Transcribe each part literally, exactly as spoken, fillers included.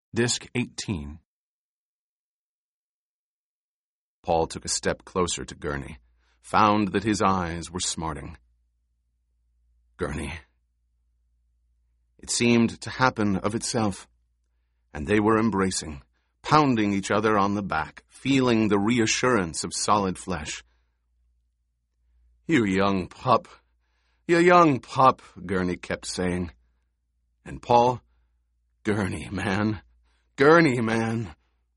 Disc eighteen. Paul took a step closer to Gurney, found that his eyes were smarting. Gurney. It seemed to happen of itself, and they were embracing, pounding each other on the back, feeling the reassurance of solid flesh. "You young pup, you young pup," Gurney kept saying. And Paul, "Gurney, man, Gurney, man."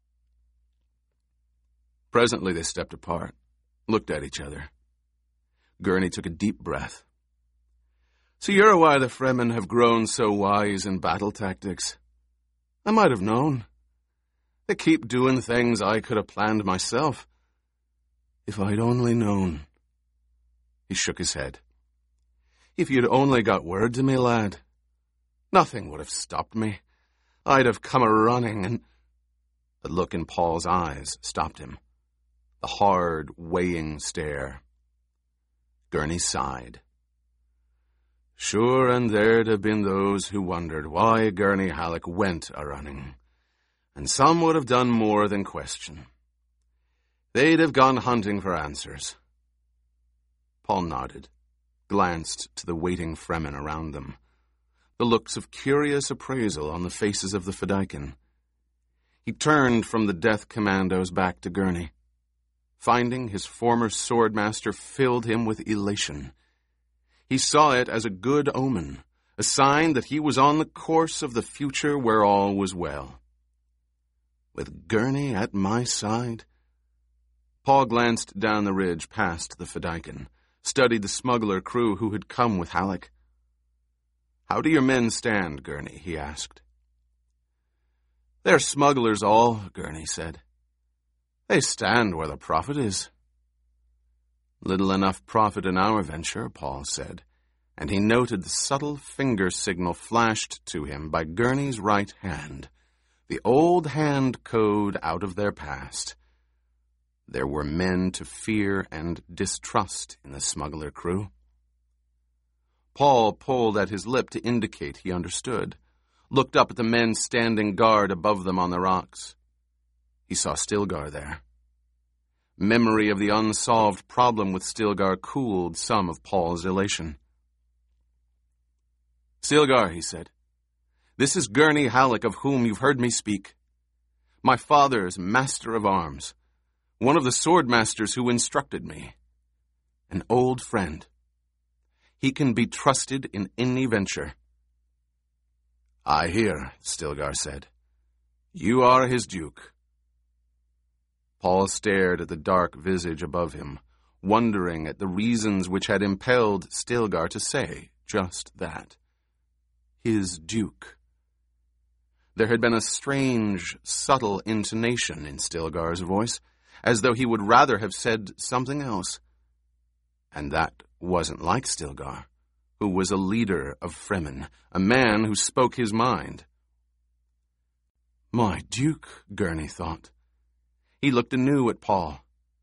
Presently they stepped apart, looked at each other. Gurney took a deep breath. "So you're why the Fremen have grown so wise in battle tactics. I might have known. They keep doing things I could have planned myself. If I'd only known." He shook his head. "If you'd only got word to me, lad, nothing would have stopped me. I'd have come a-running and—" The look in Paul's eyes stopped him. The hard, weighing stare. Gurney sighed. Sure, and there'd have been those who wondered why Gurney Halleck went a-running, and some would have done more than question. They'd have gone hunting for answers. Paul nodded, glanced to the waiting Fremen around them, the looks of curious appraisal on the faces of the Fedaykin. He turned from the death commandos back to Gurney. Finding his former swordmaster filled him with elation. He saw it as a good omen, a sign that he was on the course of the future where all was well. With Gurney at my side? Paul glanced down the ridge past the Fedaykin, studied the smuggler crew who had come with Halleck. "How do your men stand, Gurney?" he asked. "They're smugglers all," Gurney said. "They stand where the profit is." "Little enough profit in our venture," Paul said, and he noted the subtle finger signal flashed to him by Gurney's right hand, the old hand code out of their past. There were men to fear and distrust in the smuggler crew. Paul pulled at his lip to indicate he understood, looked up at the men standing guard above them on the rocks. He saw Stilgar there. Memory of the unsolved problem with Stilgar cooled some of Paul's elation. "Stilgar," he said, "this is Gurney Halleck of whom you've heard me speak. My father's master of arms, one of the swordmasters who instructed me. An old friend. He can be trusted in any venture." "I hear," Stilgar said. "You are his duke." Paul stared at the dark visage above him, wondering at the reasons which had impelled Stilgar to say just that. His duke. There had been a strange, subtle intonation in Stilgar's voice, as though he would rather have said something else. And that wasn't like Stilgar, who was a leader of Fremen, a man who spoke his mind. My duke, Gurney thought. He looked anew at Paul.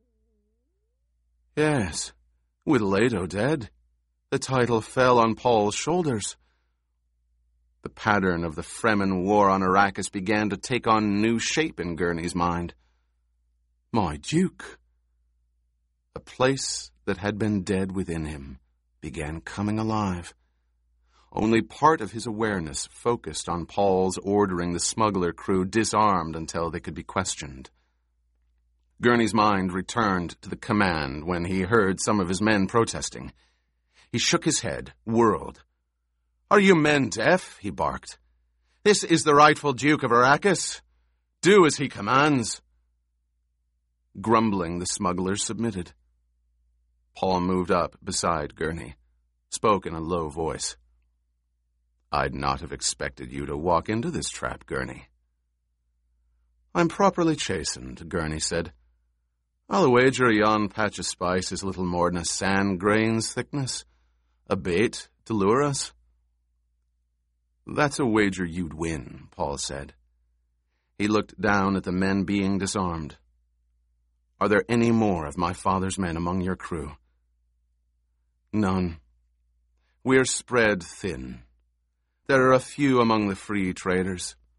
Yes, with Leto dead, the title fell on Paul's shoulders. The pattern of the Fremen war on Arrakis began to take on new shape in Gurney's mind. My duke. A place that had been dead within him began coming alive. Only part of his awareness focused on Paul's ordering the smuggler crew disarmed until they could be questioned. Gurney's mind returned to the command when he heard some of his men protesting. He shook his head, whirled. Are you men deaf? He barked. This is the rightful Duke of Arrakis. Do as he commands. Grumbling, the smugglers submitted. Paul moved up beside Gurney, spoke in a low voice. I'd not have expected you to walk into this trap, Gurney. I'm properly chastened, Gurney said. I'll wager yon patch of spice is little more than a sand grain's thickness, a bait to lure us. That's a wager you'd win, Paul said. He looked down at the men being disarmed. Are there any more of my father's men among your crew? None. We're spread thin. There are a few among the free traders.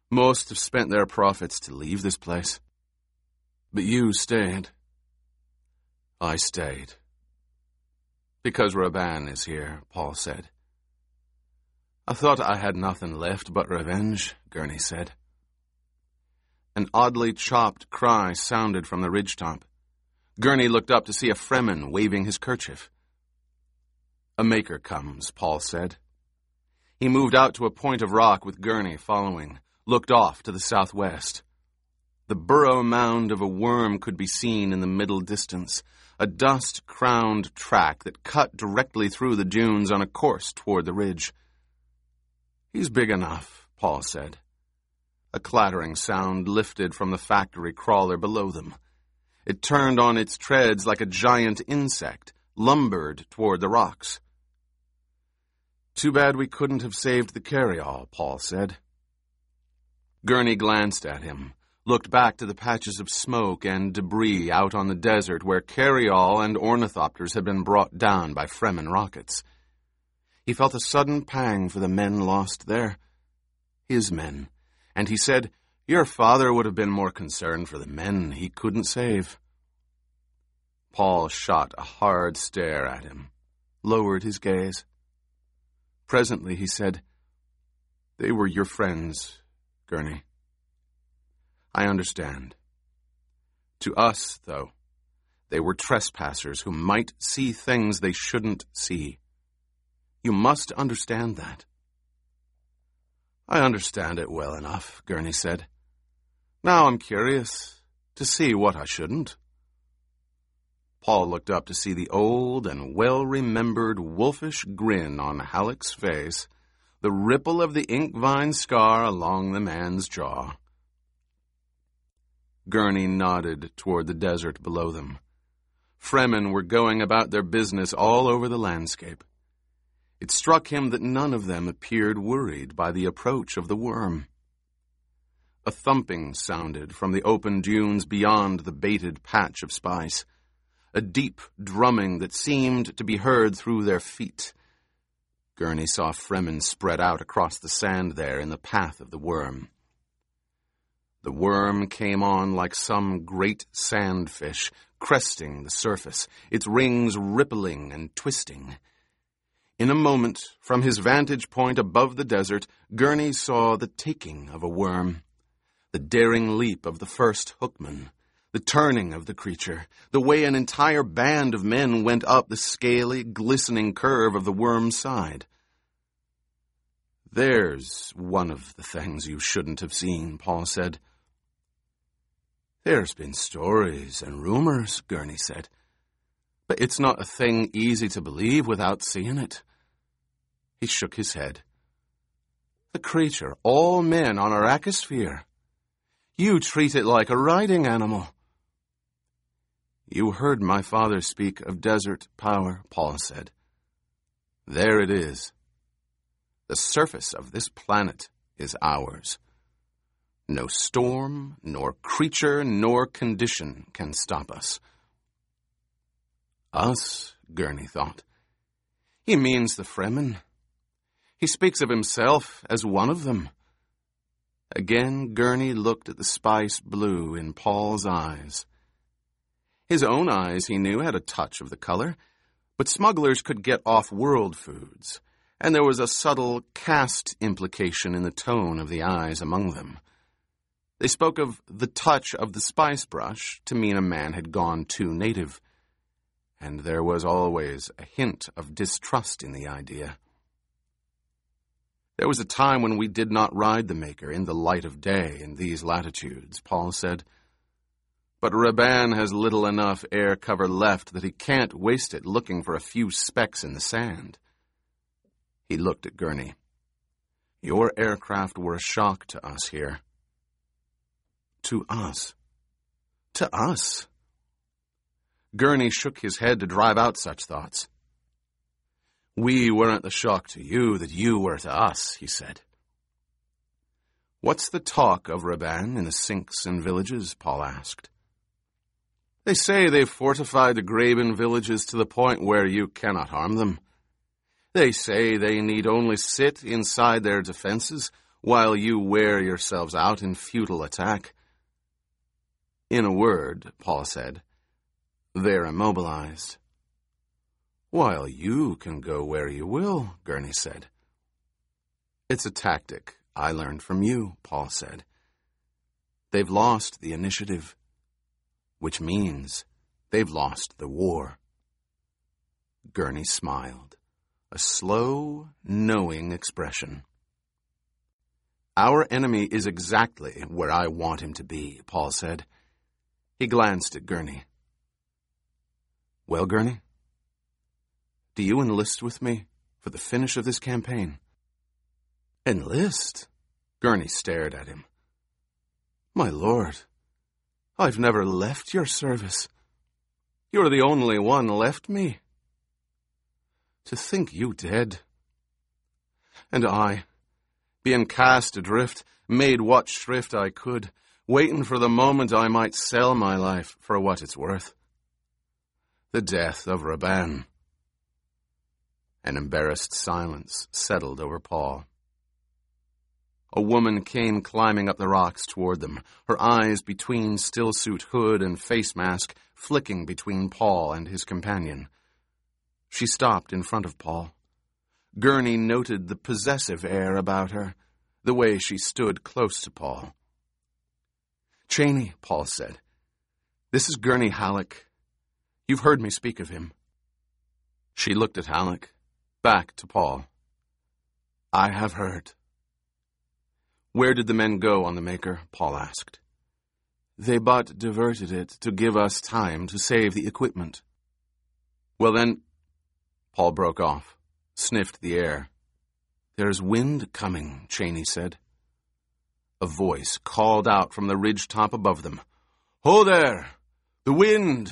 Most have spent their profits to leave this place. But you stayed. I stayed. Because Raban is here, Paul said. I thought I had nothing left but revenge, Gurney said. An oddly chopped cry sounded from the ridgetop. Gurney looked up to see a Fremen waving his kerchief. A maker comes, Paul said. He moved out to a point of rock with Gurney following, looked off to the southwest. The burrow mound of a worm could be seen in the middle distance, a dust-crowned track that cut directly through the dunes on a course toward the ridge. He's big enough, Paul said. A clattering sound lifted from the factory crawler below them. It turned on its treads like a giant insect, lumbered toward the rocks. Too bad we couldn't have saved the carryall, Paul said. Gurney glanced at him, looked back to the patches of smoke and debris out on the desert where carryall and ornithopters had been brought down by Fremen rockets. He felt a sudden pang for the men lost there. His men. And he said, your father would have been more concerned for the men he couldn't save. Paul shot a hard stare at him, lowered his gaze. Presently he said, they were your friends, Gurney. I understand. To us, though, they were trespassers who might see things they shouldn't see. You must understand that. I understand it well enough, Gurney said. Now I'm curious to see what I shouldn't. Paul looked up to see the old and well-remembered wolfish grin on Halleck's face, the ripple of the ink vine scar along the man's jaw. Gurney nodded toward the desert below them. Fremen were going about their business all over the landscape. It struck him that none of them appeared worried by the approach of the worm. A thumping sounded from the open dunes beyond the baited patch of spice, a deep drumming that seemed to be heard through their feet. Gurney saw Fremen spread out across the sand there in the path of the worm. The worm came on like some great sandfish, cresting the surface, its rings rippling and twisting. In a moment, from his vantage point above the desert, Gurney saw the taking of a worm, the daring leap of the first hookman, the turning of the creature, the way an entire band of men went up the scaly, glistening curve of the worm's side. There's one of the things you shouldn't have seen, Paul said. There's been stories and rumors, Gurney said, but it's not a thing easy to believe without seeing it. He shook his head. The creature all men on Arrakis fear. You treat it like a riding animal. You heard my father speak of desert power, Paul said. There it is. The surface of this planet is ours. No storm, nor creature, nor condition can stop us. Us, Gurney thought. He means the Fremen. He speaks of himself as one of them. Again, Gurney looked at the spice blue in Paul's eyes. His own eyes, he knew, had a touch of the color, but smugglers could get off-world foods, and there was a subtle caste implication in the tone of the eyes among them. They spoke of the touch of the spice brush to mean a man had gone too native, and there was always a hint of distrust in the idea. There was a time when we did not ride the Maker in the light of day in these latitudes, Paul said. But Raban has little enough air cover left that he can't waste it looking for a few specks in the sand. He looked at Gurney. Your aircraft were a shock to us here. To us. To us. Gurney shook his head to drive out such thoughts. We weren't the shock to you that you were to us, he said. What's the talk of Raban in the sinks and villages? Paul asked. They say they've fortified the graben villages to the point where you cannot harm them. They say they need only sit inside their defenses, while you wear yourselves out in futile attack. In a word, Paul said, they're immobilized. While you can go where you will, Gurney said. It's a tactic I learned from you, Paul said. They've lost the initiative, which means they've lost the war. Gurney smiled, a slow, knowing expression. Our enemy is exactly where I want him to be, Paul said. He glanced at Gurney. Well, Gurney, do you enlist with me for the finish of this campaign? Enlist? Gurney stared at him. My lord, I've never left your service. You're the only one left me. To think you dead. And I, being cast adrift, made what shrift I could, waiting for the moment I might sell my life for what it's worth. The death of Raban. An embarrassed silence settled over Paul. A woman came climbing up the rocks toward them, her eyes between stillsuit hood and face mask flicking between Paul and his companion. She stopped in front of Paul. Gurney noted the possessive air about her, the way she stood close to Paul. Cheney, Paul said, this is Gurney Halleck. You've heard me speak of him. She looked at Halleck, back to Paul. I have heard. Where did the men go on the Maker? Paul asked. They but diverted it to give us time to save the equipment. Well then, Paul broke off, sniffed the air. There's wind coming, Cheney said. A voice called out from the ridge top above them. Ho there! The wind!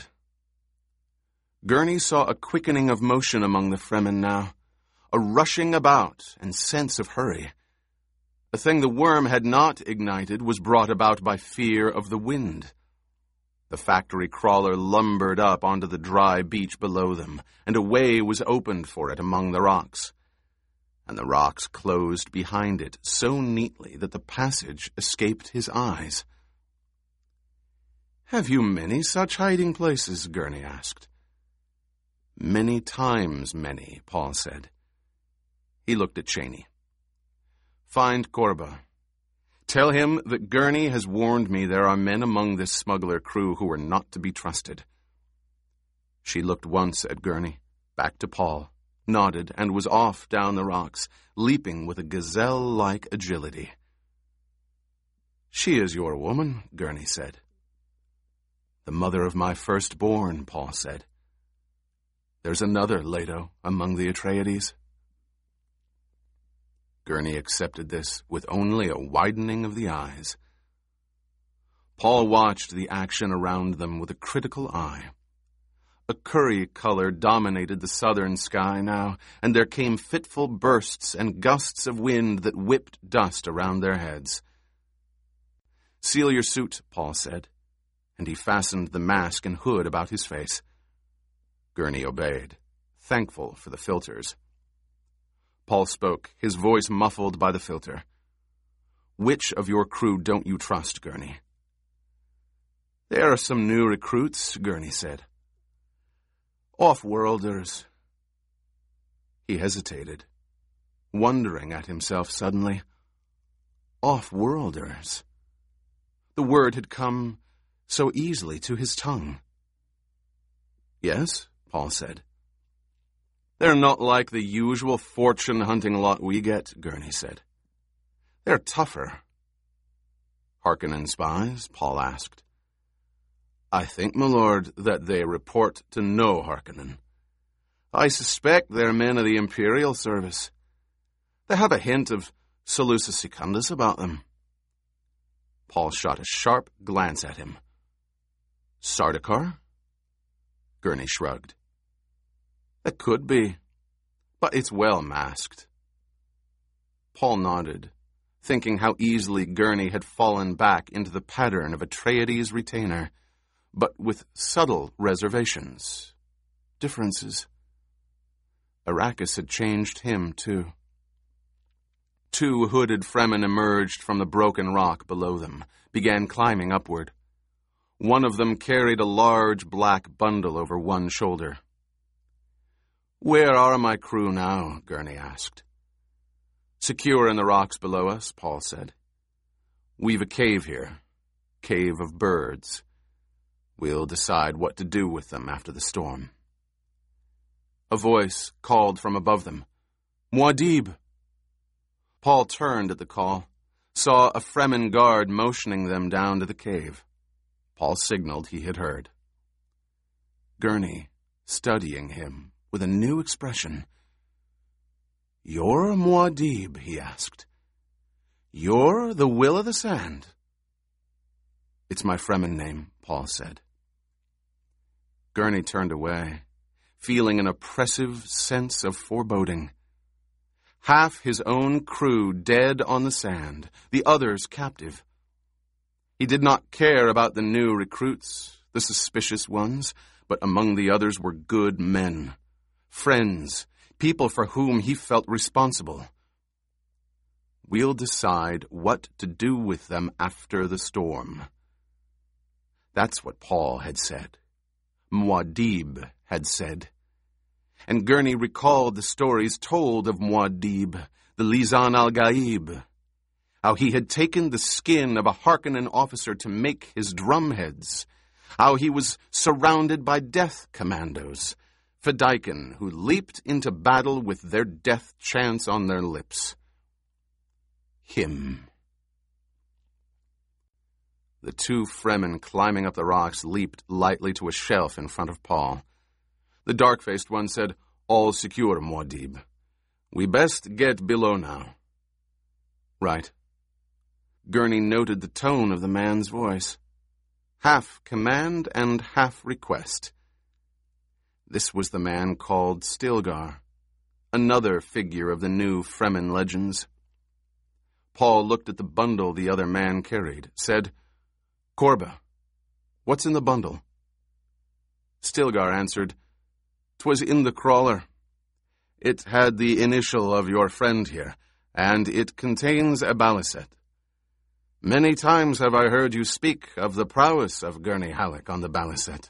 Gurney saw a quickening of motion among the Fremen now, a rushing about and sense of hurry. A thing the worm had not ignited was brought about by fear of the wind. The factory crawler lumbered up onto the dry beach below them, and a way was opened for it among the rocks. And the rocks closed behind it so neatly that the passage escaped his eyes. Have you many such hiding places? Gurney asked. Many times many, Paul said. He looked at Cheney. Find Korba. Tell him that Gurney has warned me there are men among this smuggler crew who are not to be trusted. She looked once at Gurney, back to Paul, nodded, and was off down the rocks, leaping with a gazelle-like agility. She is your woman, Gurney said. The mother of my firstborn, Paul said. There's another Leto among the Atreides. Gurney accepted this with only a widening of the eyes. Paul watched the action around them with a critical eye. A curry color dominated the southern sky now, and there came fitful bursts and gusts of wind that whipped dust around their heads. Seal your suit, Paul said, and he fastened the mask and hood about his face. Gurney obeyed, thankful for the filters. Paul spoke, his voice muffled by the filter. Which of your crew don't you trust, Gurney? There are some new recruits, Gurney said. Off-worlders. He hesitated, wondering at himself suddenly. Off-worlders. The word had come so easily to his tongue. Yes, Paul said. They're not like the usual fortune-hunting lot we get, Gurney said. They're tougher. Harkonnen spies? Paul asked. I think, my lord, that they report to no Harkonnen. I suspect they're men of the Imperial service. They have a hint of Salusa Secundus about them. Paul shot a sharp glance at him. Sardaukar? Gurney shrugged. It could be, but it's well masked. Paul nodded, thinking how easily Gurney had fallen back into the pattern of Atreides' retainer, but with subtle reservations, differences. Arrakis had changed him, too. Two hooded Fremen emerged from the broken rock below them, began climbing upward. One of them carried a large black bundle over one shoulder. "Where are my crew now?" Gurney asked. "Secure in the rocks below us," Paul said. "We've a cave here, cave of birds. We'll decide what to do with them after the storm." A voice called from above them, "Muad'Dib!" Paul turned at the call, saw a Fremen guard motioning them down to the cave. Paul signaled he had heard. Gurney, studying him with a new expression. "You're Muad'Dib?" he asked. "You're the Will of the Sand?" "It's my Fremen name," Paul said. Gurney turned away, feeling an oppressive sense of foreboding. Half his own crew dead on the sand, the others captive. He did not care about the new recruits, the suspicious ones, but among the others were good men, friends, people for whom he felt responsible. "We'll decide what to do with them after the storm." That's what Paul had said. Muad'Dib had said. And Gurney recalled the stories told of Muad'Dib, the Lisan al-Gaib, how he had taken the skin of a Harkonnen officer to make his drumheads, how he was surrounded by death commandos, Fedaykin, who leaped into battle with their death chants on their lips. Him. The two Fremen climbing up the rocks leaped lightly to a shelf in front of Paul. The dark-faced one said, "All secure, Muad'Dib. We best get below now." "Right." Gurney noted the tone of the man's voice. Half command and half request. This was the man called Stilgar, another figure of the new Fremen legends. Paul looked at the bundle the other man carried, said, "Korba, what's in the bundle?" Stilgar answered, "'Twas in the crawler. It had the initial of your friend here, and it contains a baliset. Many times have I heard you speak of the prowess of Gurney Halleck on the baliset."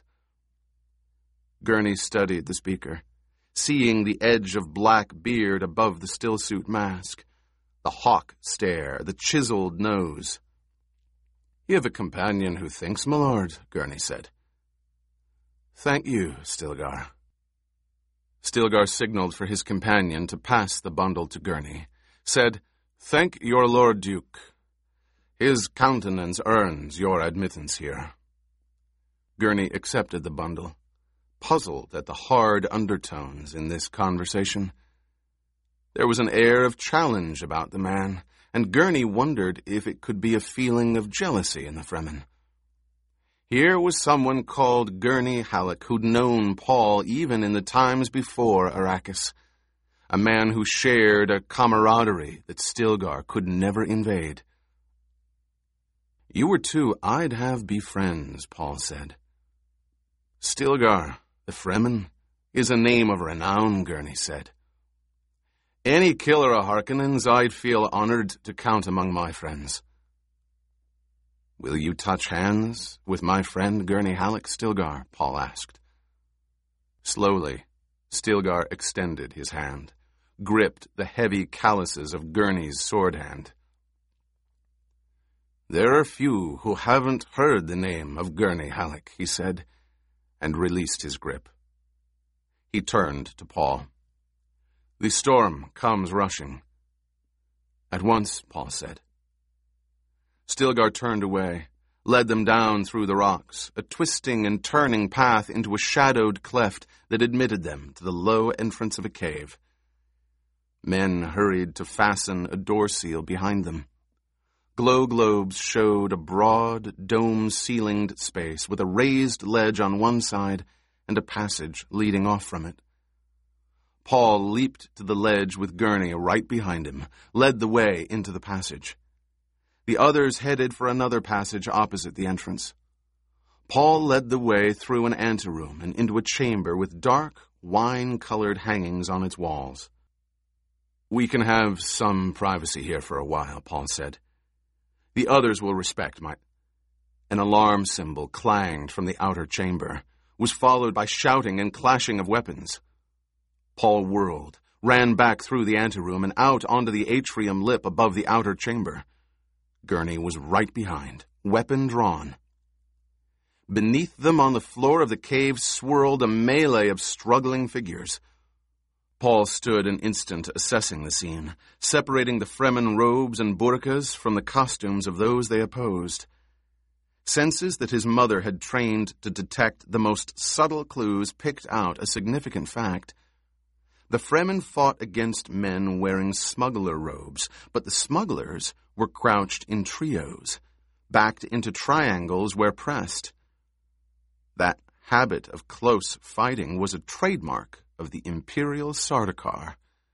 Gurney studied the speaker, seeing the edge of black beard above the stillsuit mask, the hawk stare, the chiseled nose. "You have a companion who thinks, my lord," Gurney said. "Thank you, Stilgar." Stilgar signaled for his companion to pass the bundle to Gurney, said, "Thank your Lord Duke. His countenance earns your admittance here." Gurney accepted the bundle, puzzled at the hard undertones in this conversation. There was an air of challenge about the man, and Gurney wondered if it could be a feeling of jealousy in the Fremen. Here was someone called Gurney Halleck who'd known Paul even in the times before Arrakis, a man who shared a camaraderie that Stilgar could never invade. "You were two I'd have be friends," Paul said. "Stilgar, the Fremen, is a name of renown," Gurney said. "Any killer of Harkonnens I'd feel honored to count among my friends." "Will you touch hands with my friend Gurney Halleck, Stilgar?" Paul asked. Slowly, Stilgar extended his hand, gripped the heavy calluses of Gurney's sword hand. "There are few who haven't heard the name of Gurney Halleck," he said, and released his grip. He turned to Paul. "The storm comes rushing." "At once," Paul said. Stilgar turned away, led them down through the rocks, a twisting and turning path into a shadowed cleft that admitted them to the low entrance of a cave. Men hurried to fasten a door seal behind them. Glow globes showed a broad, dome-ceilinged space with a raised ledge on one side and a passage leading off from it. Paul leaped to the ledge with Gurney right behind him, led the way into the passage. The others headed for another passage opposite the entrance. Paul led the way through an anteroom and into a chamber with dark, wine-colored hangings on its walls. "We can have some privacy here for a while," Paul said. "The others will respect my—" An alarm symbol clanged from the outer chamber, was followed by shouting and clashing of weapons. Paul whirled, ran back through the anteroom and out onto the atrium lip above the outer chamber. Gurney was right behind, weapon drawn. Beneath them on the floor of the cave swirled a melee of struggling figures. Paul stood an instant assessing the scene, separating the Fremen robes and burqas from the costumes of those they opposed. Senses that his mother had trained to detect the most subtle clues picked out a significant fact. The Fremen fought against men wearing smuggler robes, but the smugglers were crouched in trios, backed into triangles where pressed. That habit of close fighting was a trademark of the Imperial Sardaukar.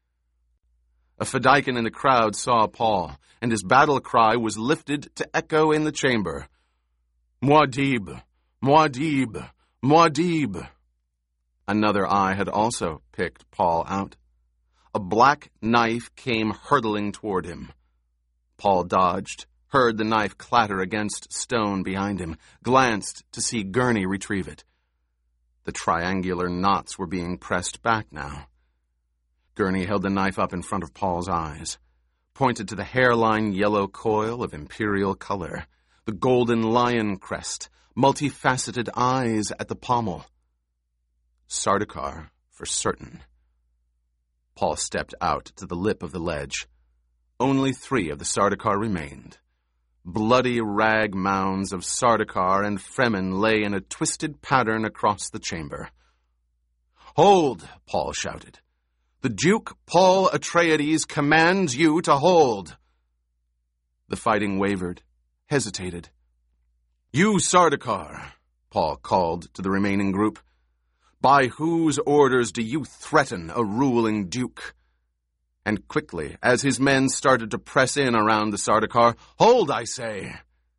A Fedaykin in the crowd saw Paul, and his battle cry was lifted to echo in the chamber. "Muad'Dib! Muad'Dib! Muad'Dib!" Another eye had also picked Paul out. A black knife came hurtling toward him. Paul dodged, heard the knife clatter against stone behind him, glanced to see Gurney retrieve it. The triangular knots were being pressed back now. Gurney held the knife up in front of Paul's eyes, pointed to the hairline yellow coil of imperial color, the golden lion crest, multifaceted eyes at the pommel. Sardaukar, for certain. Paul stepped out to the lip of the ledge. Only three of the Sardaukar remained. Bloody rag mounds of Sardaukar and Fremen lay in a twisted pattern across the chamber. "Hold!" Paul shouted. "The Duke Paul Atreides commands you to hold!" The fighting wavered, hesitated. "You Sardaukar," Paul called to the remaining group, "by whose orders do you threaten a ruling duke?" And quickly, as his men started to press in around the Sardaukar, "Hold, I say!"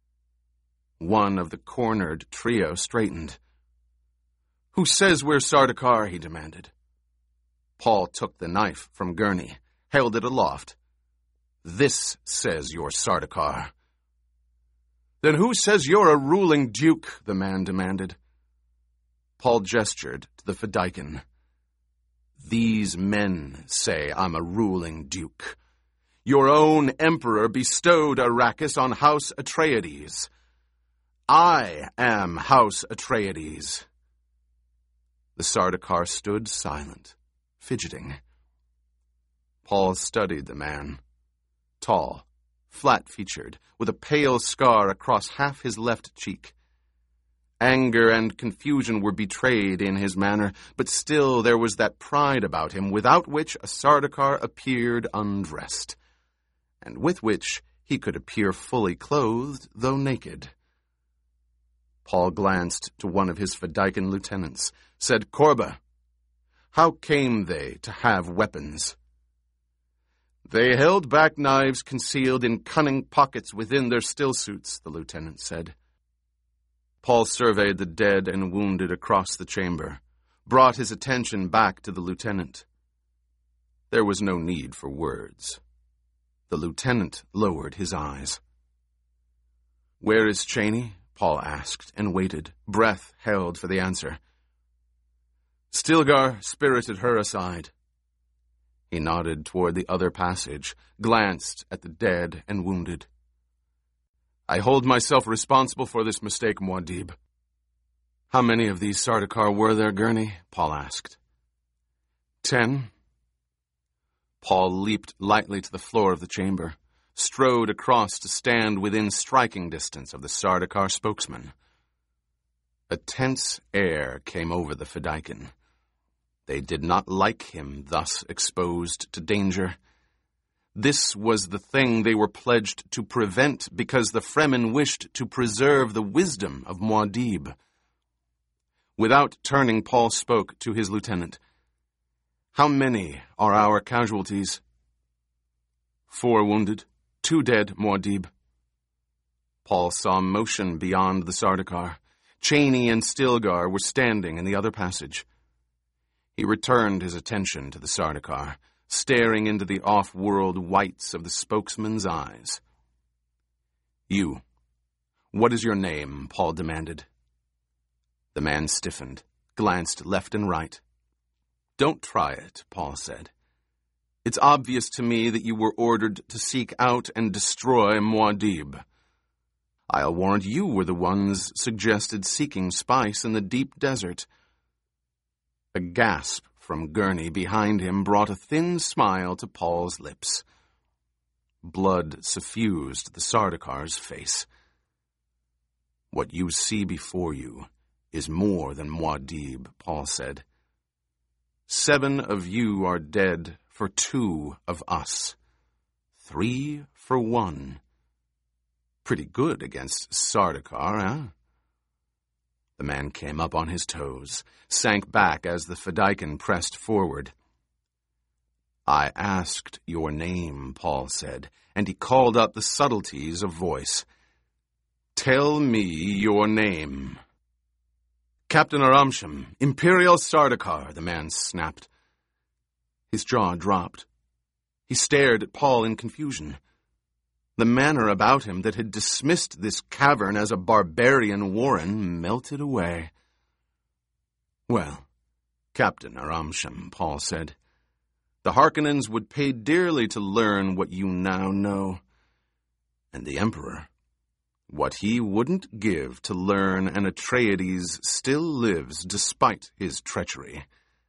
One of the cornered trio straightened. "Who says we're Sardaukar?" he demanded. Paul took the knife from Gurney, held it aloft. "This says you're Sardaukar." "Then who says you're a ruling duke?" the man demanded. Paul gestured to the Fedaykin. "These men say I'm a ruling duke. Your own emperor bestowed Arrakis on House Atreides. I am House Atreides." The Sardaukar stood silent, fidgeting. Paul studied the man. Tall, flat-featured, with a pale scar across half his left cheek. Anger and confusion were betrayed in his manner, but still there was that pride about him without which a Sardaukar appeared undressed, and with which he could appear fully clothed, though naked. Paul glanced to one of his Fedaykin lieutenants, said, "Korba, how came they to have weapons?" "They held back knives concealed in cunning pockets within their stillsuits," the lieutenant said. Paul surveyed the dead and wounded across the chamber, brought his attention back to the lieutenant. There was no need for words. The lieutenant lowered his eyes. "Where is Cheney?" Paul asked, and waited, breath held for the answer. "Stilgar spirited her aside." He nodded toward the other passage, glanced at the dead and wounded. "I hold myself responsible for this mistake, Muad'Dib." "How many of these Sardaukar were there, Gurney?" Paul asked. Ten. Paul leaped lightly to the floor of the chamber, strode across to stand within striking distance of the Sardaukar spokesman. A tense air came over the Fedaykin. They did not like him thus exposed to danger. This was the thing they were pledged to prevent because the Fremen wished to preserve the wisdom of Muad'Dib. Without turning, Paul spoke to his lieutenant. "How many are our casualties?" "Four wounded, two dead, Muad'Dib." Paul saw motion beyond the Sardaukar. Cheney and Stilgar were standing in the other passage. He returned his attention to the Sardaukar, staring into the off-world whites of the spokesman's eyes. "You. What is your name?" Paul demanded. The man stiffened, glanced left and right. "Don't try it," Paul said. "It's obvious to me that you were ordered to seek out and destroy Muad'Dib. I'll warrant you were the ones suggested seeking spice in the deep desert." A gasp from Gurney behind him brought a thin smile to Paul's lips. Blood suffused the Sardakar's face. "What you see before you is more than Muad'Dib," Paul said. "Seven of you are dead for two of us. Three for one. Pretty good against Sardaukar, eh?" The man came up on his toes, sank back as the Fedaykin pressed forward. "I asked your name," Paul said, and he called up the subtleties of voice. "Tell me your name." "Captain Aramsham, Imperial Sardaukar," the man snapped. His jaw dropped. He stared at Paul in confusion. The manner about him that had dismissed this cavern as a barbarian warren melted away. "Well, Captain Aramsham," Paul said, "the Harkonnens would pay dearly to learn what you now know. And the Emperor, what he wouldn't give to learn an Atreides still lives despite his treachery."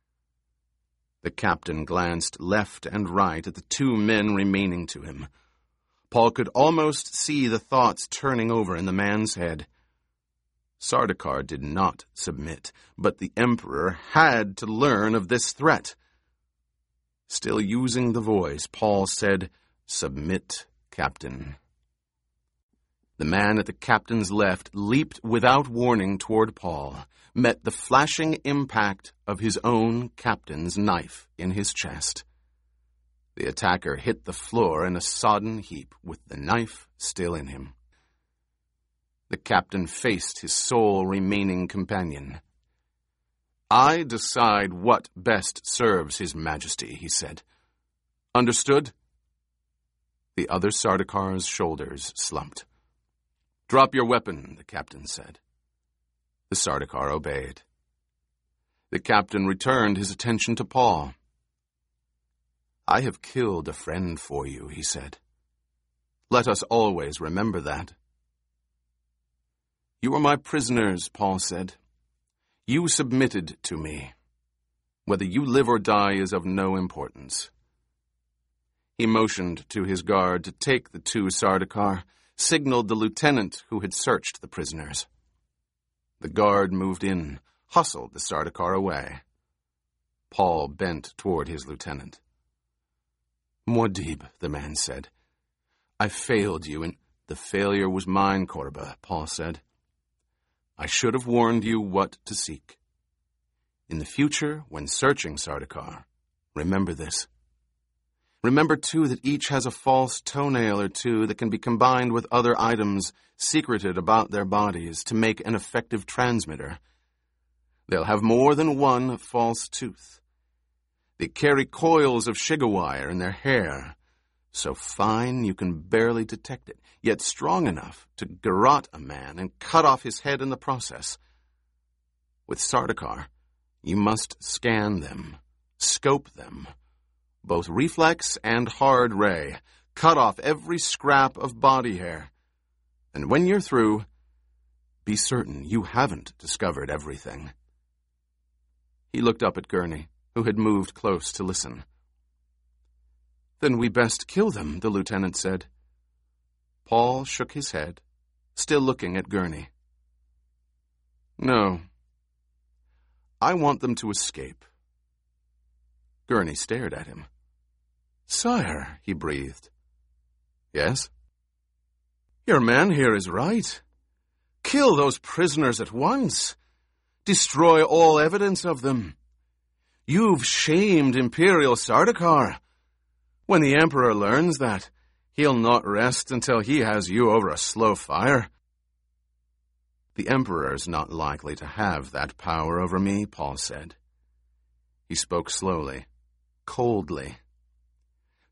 The captain glanced left and right at the two men remaining to him. Paul could almost see the thoughts turning over in the man's head. Sardaukar did not submit, but the Emperor had to learn of this threat. Still using the voice, Paul said, "Submit, Captain." The man at the captain's left leaped without warning toward Paul, met the flashing impact of his own captain's knife in his chest. The attacker hit the floor in a sodden heap with the knife still in him. The captain faced his sole remaining companion. "I decide what best serves His Majesty," he said. "Understood?" The other Sardaukar's shoulders slumped. "Drop your weapon," the captain said. The Sardaukar obeyed. The captain returned his attention to Paul. "I have killed a friend for you," he said. "Let us always remember that." "You are my prisoners," Paul said. "You submitted to me. Whether you live or die is of no importance." He motioned to his guard to take the two Sardaukar, signaled the lieutenant who had searched the prisoners. The guard moved in, hustled the Sardaukar away. Paul bent toward his lieutenant. "Muad'Dib," the man said, "I failed you, and the failure was mine, Korba," Paul said. "I should have warned you what to seek. In the future, when searching Sardaukar, remember this. Remember, too, that each has a false toenail or two that can be combined with other items secreted about their bodies to make an effective transmitter. They'll have more than one false tooth. They carry coils of Shiga wire in their hair, so fine you can barely detect it, yet strong enough to garrote a man and cut off his head in the process. With Sardaukar, you must scan them, scope them, both reflex and hard ray, cut off every scrap of body hair. And when you're through, be certain you haven't discovered everything." He looked up at Gurney, who had moved close to listen. "Then we best kill them," the lieutenant said. Paul shook his head, still looking at Gurney. "No. I want them to escape." Gurney stared at him. "Sire," he breathed. "Yes?" "Your man here is right. Kill those prisoners at once. Destroy all evidence of them. You've shamed Imperial Sardaukar. When the Emperor learns that, he'll not rest until he has you over a slow fire." "The Emperor's not likely to have that power over me," Paul said. He spoke slowly, coldly,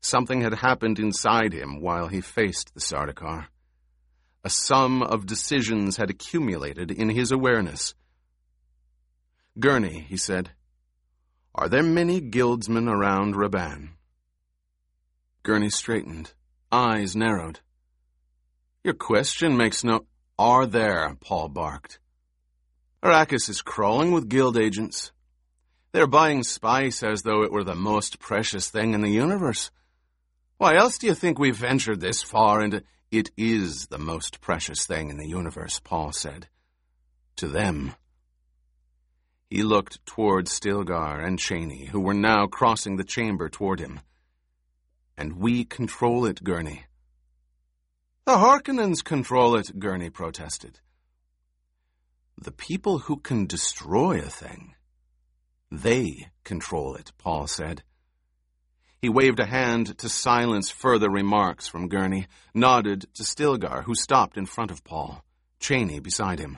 Something had happened inside him while he faced the Sardaukar. A sum of decisions had accumulated in his awareness. "Gurney," he said, "are there many guildsmen around Raban?" Gurney straightened, eyes narrowed. "Your question makes no—" "Are there?" Paul barked. "Arrakis is crawling with guild agents. They're buying spice as though it were the most precious thing in the universe. Why else do you think we've ventured this far into—" "It is the most precious thing in the universe," Paul said. "To them." He looked toward Stilgar and Chani, who were now crossing the chamber toward him. "And we control it, Gurney." "The Harkonnens control it," Gurney protested. "The people who can destroy a thing, they control it," Paul said. He waved a hand to silence further remarks from Gurney, nodded to Stilgar, who stopped in front of Paul, Chani beside him.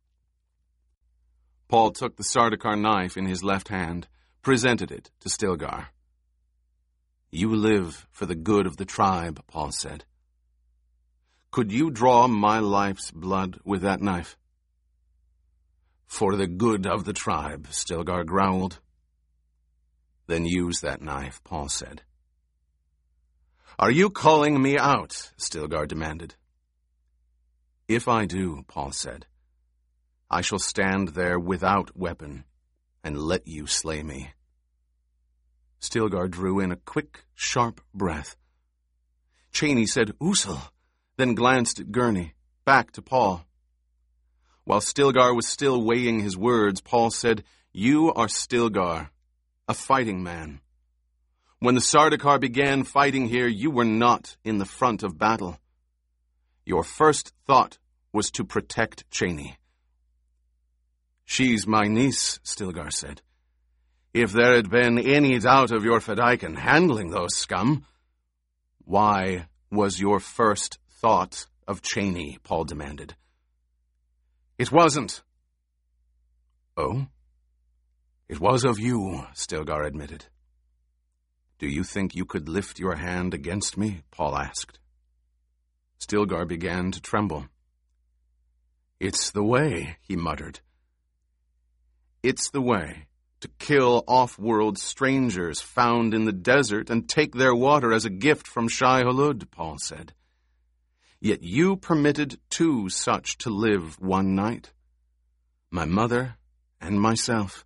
Paul took the Sardaukar knife in his left hand, presented it to Stilgar. "You live for the good of the tribe," Paul said. "Could you draw my life's blood with that knife?" "For the good of the tribe," Stilgar growled. "Then use that knife," Paul said. "Are you calling me out?" Stilgar demanded. "If I do," Paul said, "I shall stand there without weapon and let you slay me." Stilgar drew in a quick, sharp breath. Chani said, "Usul," then glanced at Gurney, back to Paul. While Stilgar was still weighing his words, Paul said, "You are Stilgar, a fighting man. When the Sardaukar began fighting here, you were not in the front of battle. Your first thought was to protect Chani." "She's my niece," Stilgar said. "If there had been any doubt of your Fedaykin handling those scum—" "Why was your first thought of Chani?" Paul demanded. "It wasn't." "Oh? It was of you," Stilgar admitted. "Do you think you could lift your hand against me?" Paul asked. Stilgar began to tremble. "It's the way," he muttered. "It's the way to kill off-world strangers found in the desert and take their water as a gift from Shai-Hulud," Paul said. "Yet you permitted two such to live one night, my mother and myself."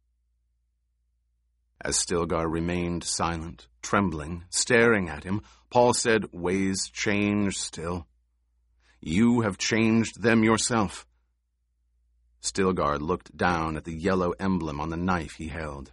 As Stilgar remained silent, trembling, staring at him, Paul said, "Ways change still. You have changed them yourself." Stilgar looked down at the yellow emblem on the knife he held.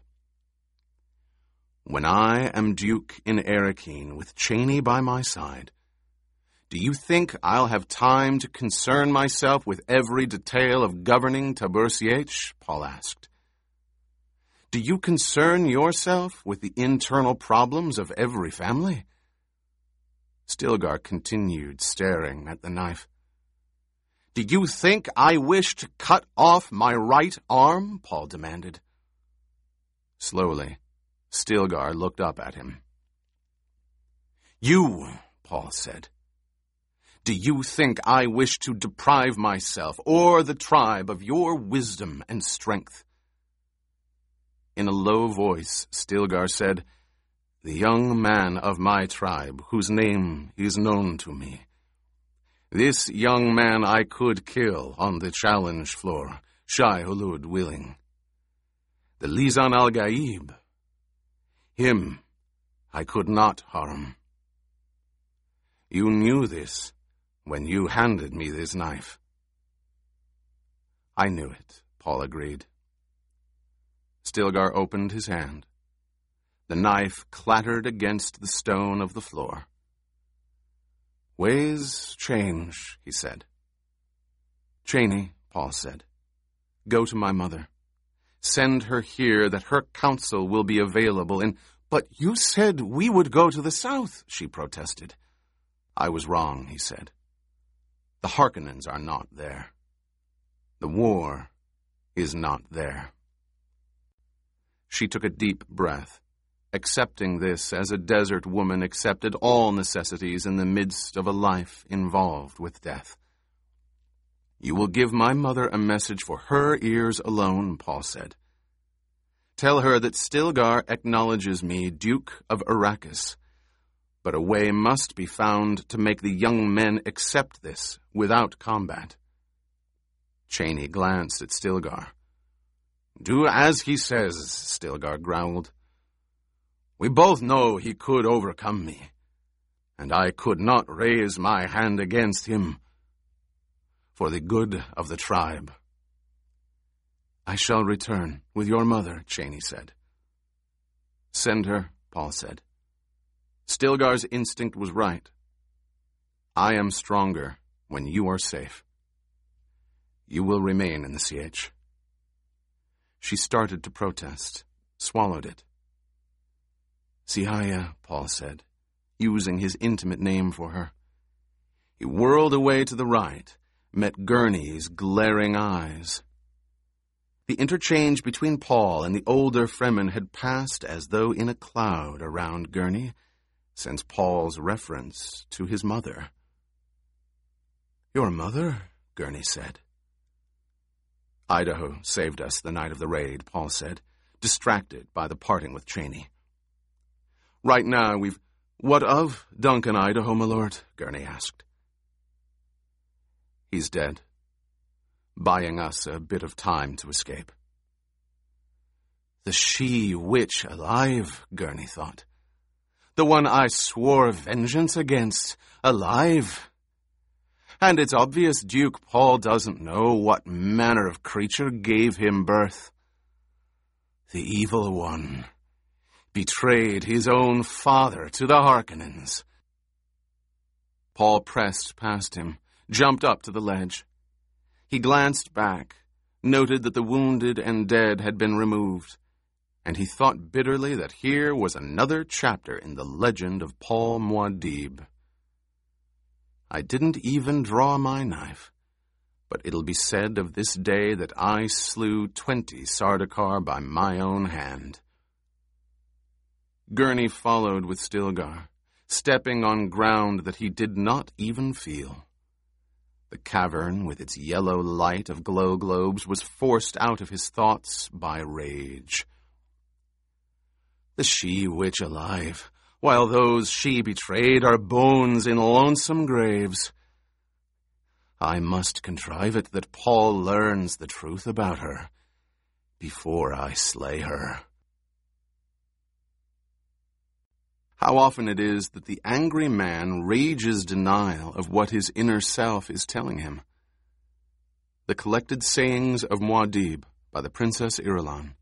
"When I am Duke in Arrakeen with Chani by my side, do you think I'll have time to concern myself with every detail of governing Tabur Sietch?" Paul asked. "Do you concern yourself with the internal problems of every family?" Stilgar continued staring at the knife. "Do you think I wish to cut off my right arm?" Paul demanded. Slowly, Stilgar looked up at him. "You," Paul said, "do you think I wish to deprive myself or the tribe of your wisdom and strength?" In a low voice, Stilgar said, "The young man of my tribe, whose name is known to me. This young man I could kill on the challenge floor, Shai-Hulud willing. The Lizan al-Gaib, him I could not harm. You knew this when you handed me this knife." "I knew it," Paul agreed. Stilgar opened his hand. The knife clattered against the stone of the floor. "Ways change," he said. "Chani," Paul said, "go to my mother. Send her here that her counsel will be available in—" "But you said we would go to the south," she protested. "I was wrong," he said. "The Harkonnens are not there. The war is not there." She took a deep breath, accepting this as a desert woman accepted all necessities in the midst of a life involved with death. "You will give my mother a message for her ears alone," Paul said. "Tell her that Stilgar acknowledges me Duke of Arrakis, but a way must be found to make the young men accept this without combat." Chani glanced at Stilgar. "Do as he says," Stilgar growled. "We both know he could overcome me, and I could not raise my hand against him for the good of the tribe." "I shall return with your mother," Chani said. "Send her," Paul said. Stilgar's instinct was right. "I am stronger when you are safe. You will remain in the C H. She started to protest, swallowed it. "Sihaya," Paul said, using his intimate name for her. He whirled away to the right, met Gurney's glaring eyes. The interchange between Paul and the older Fremen had passed as though in a cloud around Gurney, since Paul's reference to his mother. "Your mother?" Gurney said. "Idaho saved us the night of the raid," Paul said, distracted by the parting with Chani. "Right now we've—" "What of Duncan Idaho, my lord?" Gurney asked. "He's dead, buying us a bit of time to escape." "The she-witch alive," Gurney thought. "The one I swore vengeance against, alive. And it's obvious Duke Paul doesn't know what manner of creature gave him birth. The evil one betrayed his own father to the Harkonnens." Paul pressed past him, jumped up to the ledge. He glanced back, noted that the wounded and dead had been removed, and he thought bitterly that here was another chapter in the legend of Paul Muad'Dib. "I didn't even draw my knife, but it'll be said of this day that I slew twenty Sardaukar by my own hand." Gurney followed with Stilgar, stepping on ground that he did not even feel. The cavern, with its yellow light of glow globes, was forced out of his thoughts by rage. The she-witch alive, while those she betrayed are bones in lonesome graves. I must contrive it that Paul learns the truth about her before I slay her. How often it is that the angry man rages denial of what his inner self is telling him. The Collected Sayings of Muad'Dib by the Princess Irulan.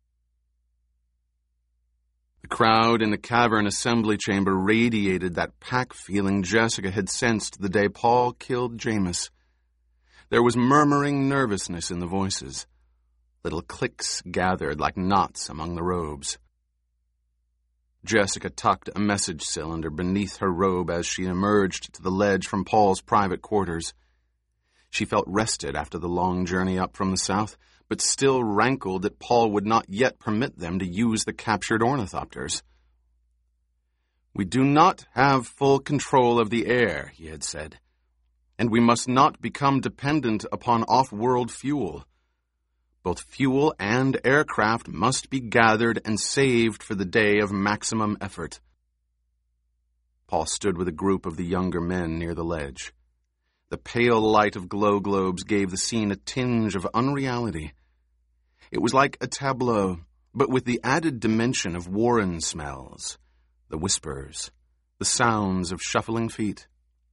The crowd in the cavern assembly chamber radiated that pack feeling Jessica had sensed the day Paul killed Jameis. There was murmuring nervousness in the voices. Little cliques gathered like knots among the robes. Jessica tucked a message cylinder beneath her robe as she emerged to the ledge from Paul's private quarters. She felt rested after the long journey up from the south, but still rankled that Paul would not yet permit them to use the captured ornithopters. "We do not have full control of the air," he had said, "and we must not become dependent upon off-world fuel. Both fuel and aircraft must be gathered and saved for the day of maximum effort." Paul stood with a group of the younger men near the ledge. The pale light of glow globes gave the scene a tinge of unreality. It was like a tableau, but with the added dimension of warren smells, the whispers, the sounds of shuffling feet.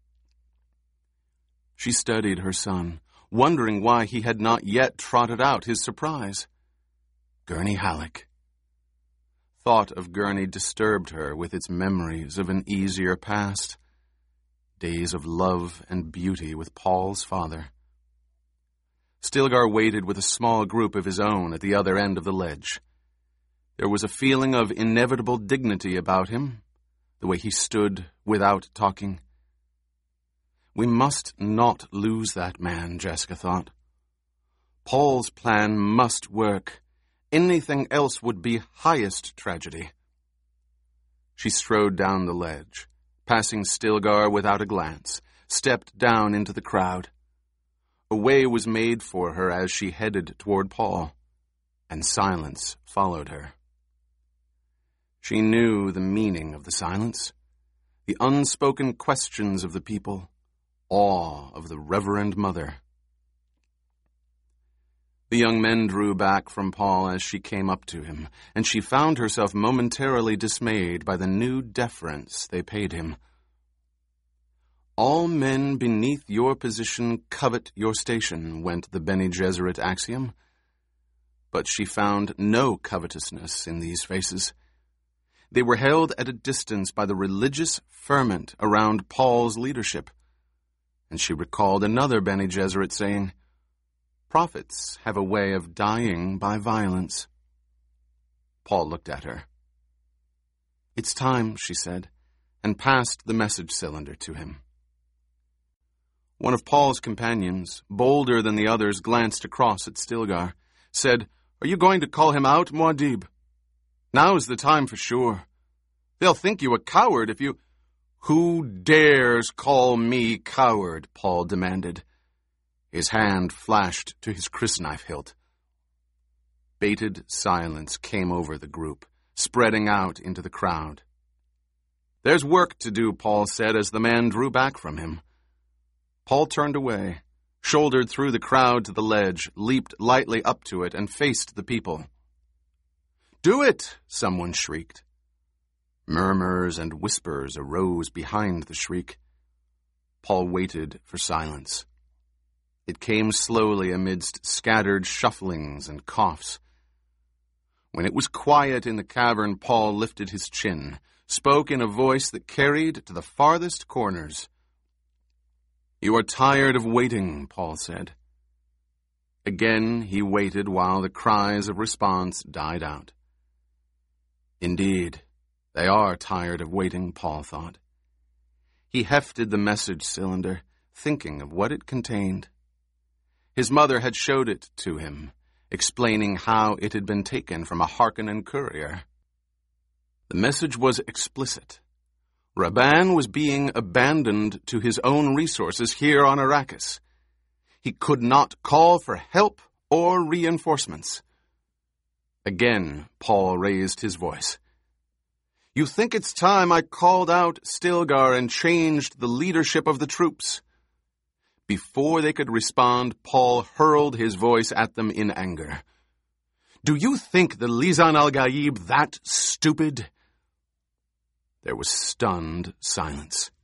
She studied her son, wondering why he had not yet trotted out his surprise. Gurney Halleck. Thought of Gurney disturbed her with its memories of an easier past. Days of love and beauty with Paul's father. Stilgar waited with a small group of his own at the other end of the ledge. There was a feeling of inevitable dignity about him, the way he stood without talking. We must not lose that man, Jessica thought. Paul's plan must work. Anything else would be highest tragedy. She strode down the ledge, passing Stilgar without a glance, stepped down into the crowd. A way was made for her as she headed toward Paul, and silence followed her. She knew the meaning of the silence, the unspoken questions of the people, awe of the Reverend Mother. The young men drew back from Paul as she came up to him, and she found herself momentarily dismayed by the new deference they paid him. All men beneath your position covet your station, went the Bene Gesserit axiom. But she found no covetousness in these faces. They were held at a distance by the religious ferment around Paul's leadership. And she recalled another Bene Gesserit saying, "Prophets have a way of dying by violence." Paul looked at her. "It's time," she said, and passed the message cylinder to him. One of Paul's companions, bolder than the others, glanced across at Stilgar, said, "Are you going to call him out, Muad'Dib? Now's the time for sure. They'll think you a coward if you—" "Who dares call me coward?" Paul demanded. His hand flashed to his crysknife hilt. Bated silence came over the group, spreading out into the crowd. "There's work to do," Paul said as the man drew back from him. Paul turned away, shouldered through the crowd to the ledge, leaped lightly up to it, and faced the people. "Do it!" someone shrieked. Murmurs and whispers arose behind the shriek. Paul waited for silence. It came slowly amidst scattered shufflings and coughs. When it was quiet in the cavern, Paul lifted his chin, spoke in a voice that carried to the farthest corners. "You are tired of waiting," Paul said. Again he waited while the cries of response died out. Indeed, they are tired of waiting, Paul thought. He hefted the message cylinder, thinking of what it contained. His mother had showed it to him, explaining how it had been taken from a Harkonnen courier. The message was explicit. Rabban was being abandoned to his own resources here on Arrakis. He could not call for help or reinforcements. Again, Paul raised his voice. "You think it's time I called out Stilgar and changed the leadership of the troops?" Before they could respond, Paul hurled his voice at them in anger. "Do you think the Lisan al-Gaib that stupid?" There was stunned silence.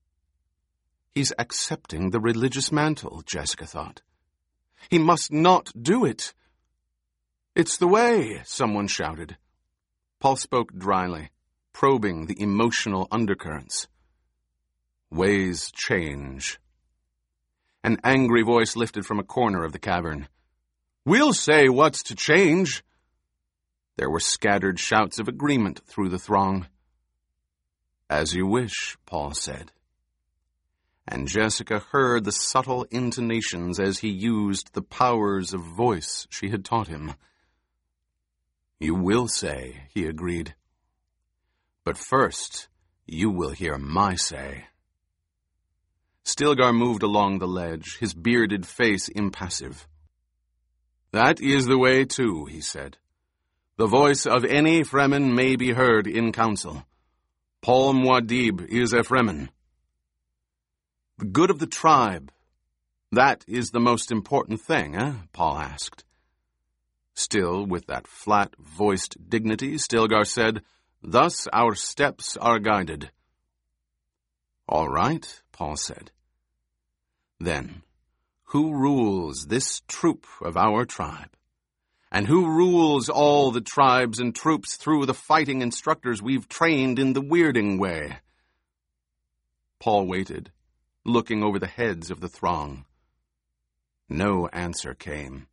He's accepting the religious mantle, Jessica thought. He must not do it. "It's the way," someone shouted. Paul spoke dryly, probing the emotional undercurrents. "Ways change." An angry voice lifted from a corner of the cavern. "We'll say what's to change." There were scattered shouts of agreement through the throng. "As you wish," Paul said. And Jessica heard the subtle intonations as he used the powers of voice she had taught him. "You will say," he agreed. "But first, you will hear my say." Stilgar moved along the ledge, his bearded face impassive. "That is the way, too," he said. "The voice of any Fremen may be heard in council. Paul Muad'Dib is a Fremen." "The good of the tribe, that is the most important thing, eh?" Paul asked. Still, with that flat-voiced dignity, Stilgar said, "Thus our steps are guided." "All right," Paul said. "Then, who rules this troop of our tribe? And who rules all the tribes and troops through the fighting instructors we've trained in the Weirding way?" Paul waited, looking over the heads of the throng. No answer came.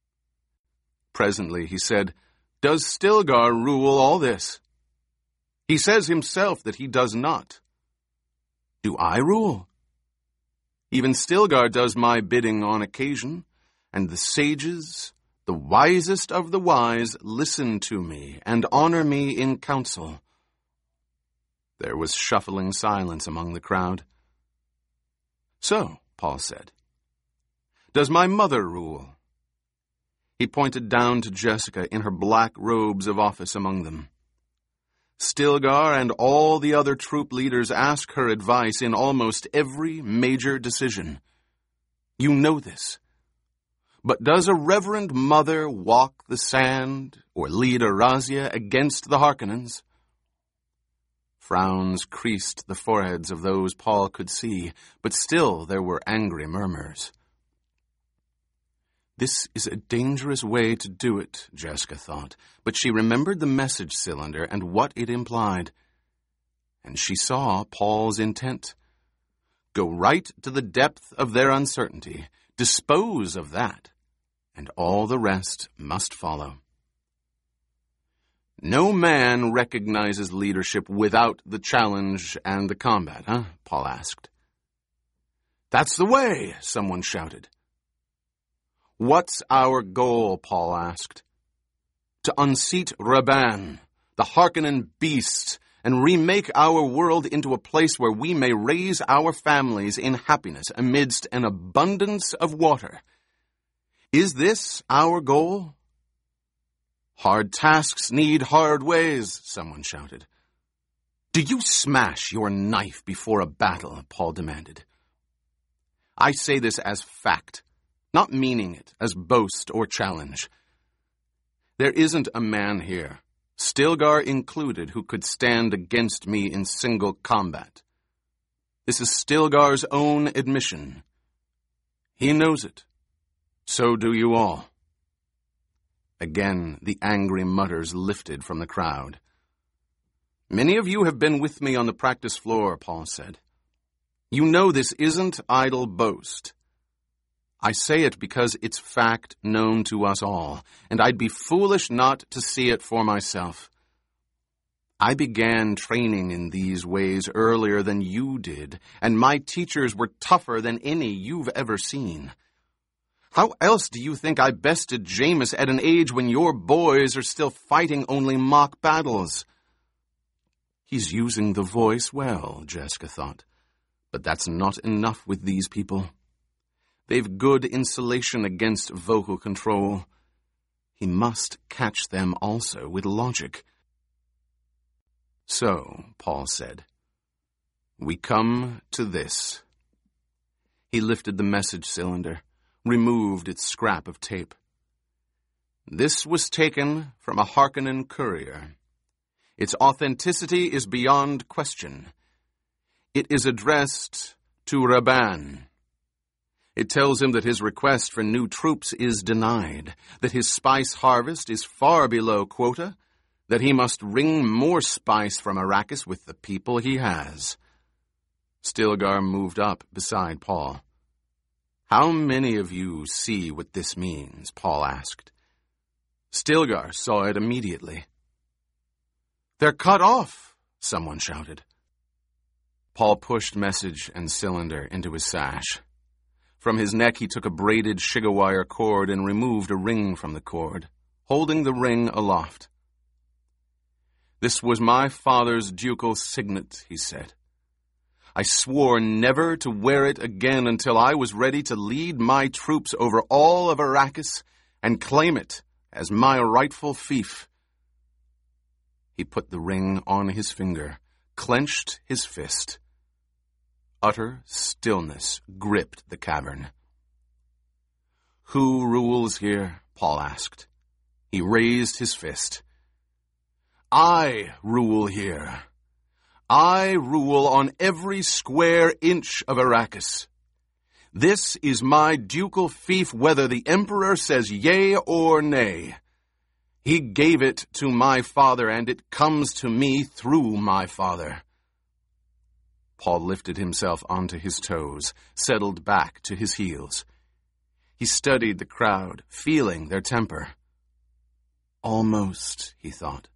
Presently he said, "Does Stilgar rule all this?" "He says himself that he does not." "Do I rule?" "Even Stilgar does my bidding on occasion, and the sages, the wisest of the wise, listen to me and honor me in council." There was shuffling silence among the crowd. "So," Paul said, "does my mother rule?" He pointed down to Jessica in her black robes of office among them. "Stilgar and all the other troop leaders ask her advice in almost every major decision. You know this. But does a reverend mother walk the sand or lead a razzia against the Harkonnens?" Frowns creased the foreheads of those Paul could see, but still there were angry murmurs. This is a dangerous way to do it, Jessica thought, but she remembered the message cylinder and what it implied. And she saw Paul's intent. Go right to the depth of their uncertainty, dispose of that, and all the rest must follow. No man recognizes leadership without the challenge and the combat, huh? Paul asked. That's the way, someone shouted. What's our goal, Paul asked. To unseat Rabban, the Harkonnen beast, and remake our world into a place where we may raise our families in happiness amidst an abundance of water. Is this our goal? Hard tasks need hard ways, someone shouted. Do you smash your knife before a battle? Paul demanded. I say this as fact, not meaning it as boast or challenge. There isn't a man here, Stilgar included, who could stand against me in single combat. This is Stilgar's own admission. He knows it. So do you all. Again, the angry mutters lifted from the crowd. Many of you have been with me on the practice floor, Paul said. You know this isn't idle boast. I say it because it's fact known to us all, and I'd be foolish not to see it for myself. I began training in these ways earlier than you did, and my teachers were tougher than any you've ever seen. How else do you think I bested Jameis at an age when your boys are still fighting only mock battles? He's using the voice well, Jessica thought, but that's not enough with these people. They've good insulation against vocal control. He must catch them also with logic. So, Paul said, we come to this. He lifted the message cylinder, removed its scrap of tape. This was taken from a Harkonnen courier. Its authenticity is beyond question. It is addressed to Rabban. It tells him that his request for new troops is denied, that his spice harvest is far below quota, that he must wring more spice from Arrakis with the people he has. Stilgar moved up beside Paul. How many of you see what this means? Paul asked. Stilgar saw it immediately. They're cut off, someone shouted. Paul pushed message and cylinder into his sash. From his neck he took a braided shigawire cord and removed a ring from the cord, holding the ring aloft. This was my father's ducal signet, he said. I swore never to wear it again until I was ready to lead my troops over all of Arrakis and claim it as my rightful fief. He put the ring on his finger, clenched his fist. Utter stillness gripped the cavern. Who rules here? Paul asked. He raised his fist. I rule here. I rule on every square inch of Arrakis. This is my ducal fief whether the Emperor says yea or nay. He gave it to my father, and it comes to me through my father. Paul lifted himself onto his toes, settled back to his heels. He studied the crowd, feeling their temper. Almost, he thought.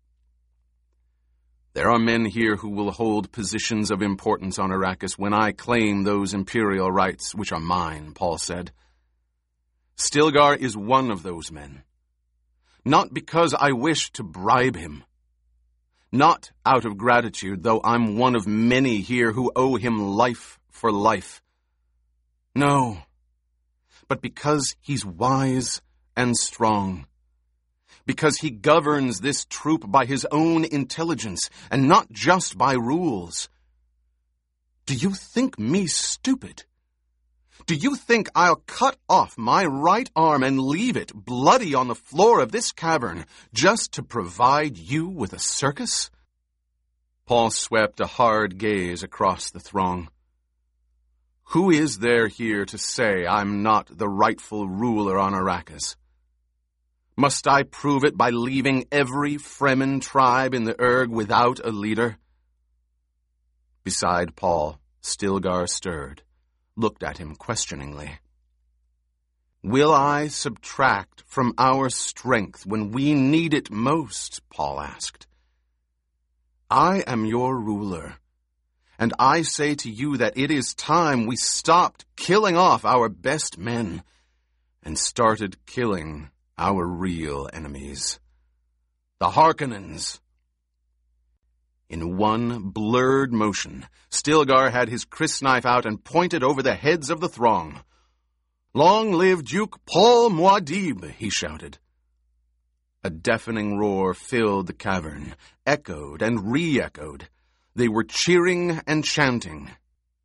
There are men here who will hold positions of importance on Arrakis when I claim those imperial rights which are mine, Paul said. Stilgar is one of those men. Not because I wish to bribe him. Not out of gratitude, though I'm one of many here who owe him life for life. No, but because he's wise and strong. Because he governs this troop by his own intelligence and not just by rules. Do you think me stupid? Do you think I'll cut off my right arm and leave it bloody on the floor of this cavern just to provide you with a circus? Paul swept a hard gaze across the throng. Who is there here to say I'm not the rightful ruler on Arrakis? Must I prove it by leaving every Fremen tribe in the Erg without a leader? Beside Paul, Stilgar stirred, looked at him questioningly. Will I subtract from our strength when we need it most? Paul asked. I am your ruler, and I say to you that it is time we stopped killing off our best men and started killing our real enemies, the Harkonnens. In one blurred motion, Stilgar had his crysknife out and pointed over the heads of the throng. Long live Duke Paul Muad'Dib, he shouted. A deafening roar filled the cavern, echoed and re-echoed. They were cheering and chanting.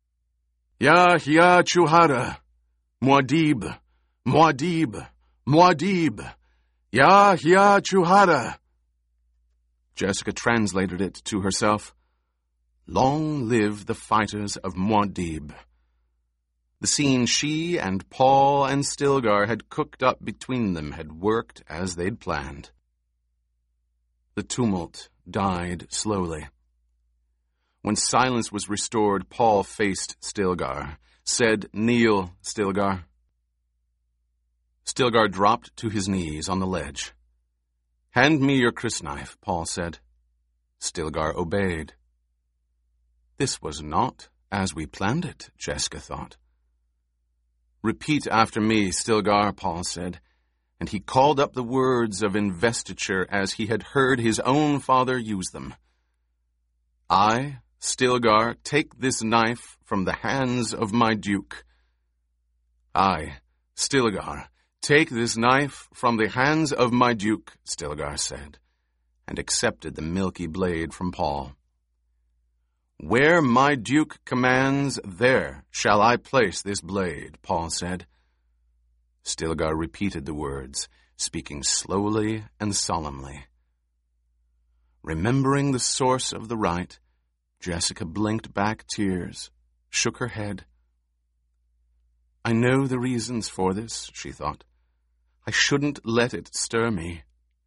Yahya Chuhara, Muad'Dib, Muad'Dib, Muad'Dib, Yahya Chuhara. Jessica translated it to herself. Long live the fighters of Muad'Dib. The scene she and Paul and Stilgar had cooked up between them had worked as they'd planned. The tumult died slowly. When silence was restored, Paul faced Stilgar, said, Kneel, Stilgar. Stilgar dropped to his knees on the ledge. Hand me your crysknife, Paul said. Stilgar obeyed. This was not as we planned it, Jessica thought. Repeat after me, Stilgar, Paul said, and he called up the words of investiture as he had heard his own father use them. I, Stilgar, take this knife from the hands of my duke. I, Stilgar, take this knife from the hands of my duke, Stilgar said, and accepted the milky blade from Paul. Where my duke commands, there shall I place this blade, Paul said. Stilgar repeated the words, speaking slowly and solemnly. Remembering the source of the right, Jessica blinked back tears, shook her head. I know the reasons for this, she thought. I shouldn't let it stir me.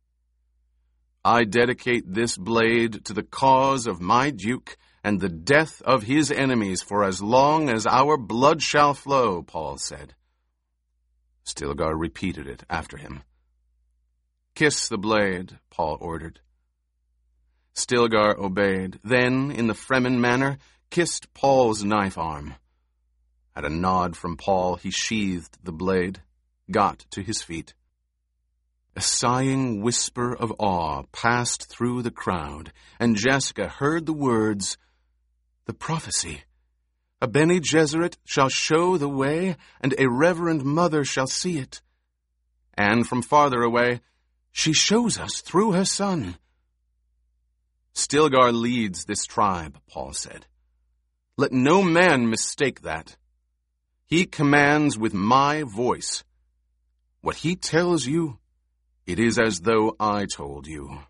I dedicate this blade to the cause of my duke and the death of his enemies for as long as our blood shall flow, Paul said. Stilgar repeated it after him. Kiss the blade, Paul ordered. Stilgar obeyed, then, in the Fremen manner, kissed Paul's knife arm. At a nod from Paul, he sheathed the blade, got to his feet. A sighing whisper of awe passed through the crowd, and Jessica heard the words, the prophecy. A Bene Gesserit shall show the way, and a reverend mother shall see it. And from farther away, she shows us through her son. Stilgar leads this tribe, Paul said. Let no man mistake that. He commands with my voice. What he tells you, it is as though I told you.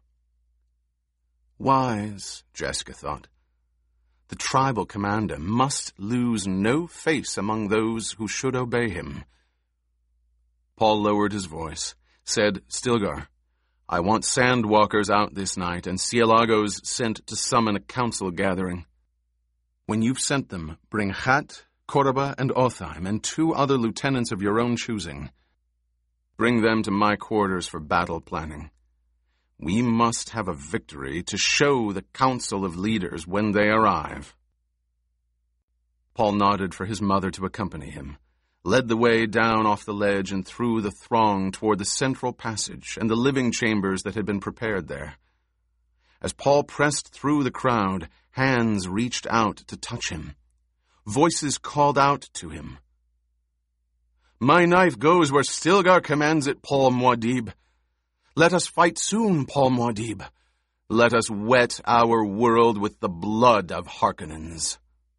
Wise, Jessica thought. The tribal commander must lose no face among those who should obey him. Paul lowered his voice, said, Stilgar, I want sandwalkers out this night and Cielagos sent to summon a council gathering. When you've sent them, bring Hat, Koraba, and Othime, and two other lieutenants of your own choosing. Bring them to my quarters for battle planning. We must have a victory to show the council of leaders when they arrive. Paul nodded for his mother to accompany him, led the way down off the ledge and through the throng toward the central passage and the living chambers that had been prepared there. As Paul pressed through the crowd, hands reached out to touch him. Voices called out to him. "My knife goes where Stilgar commands it, Paul Muad'Dib. Let us fight soon, Paul Muad'Dib. Let us wet our world with the blood of Harkonnens."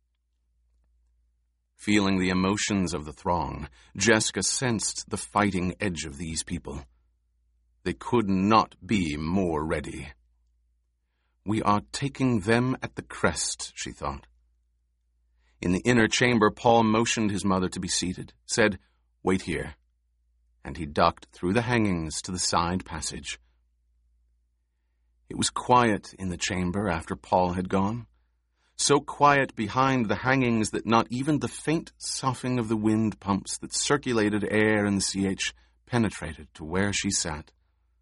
Feeling the emotions of the throng, Jessica sensed the fighting edge of these people. They could not be more ready. "We are taking them at the crest," she thought. In the inner chamber, Paul motioned his mother to be seated, said, "Wait here," and he ducked through the hangings to the side passage. It was quiet in the chamber after Paul had gone, so quiet behind the hangings that not even the faint soughing of the wind pumps that circulated air in the C H penetrated to where she sat.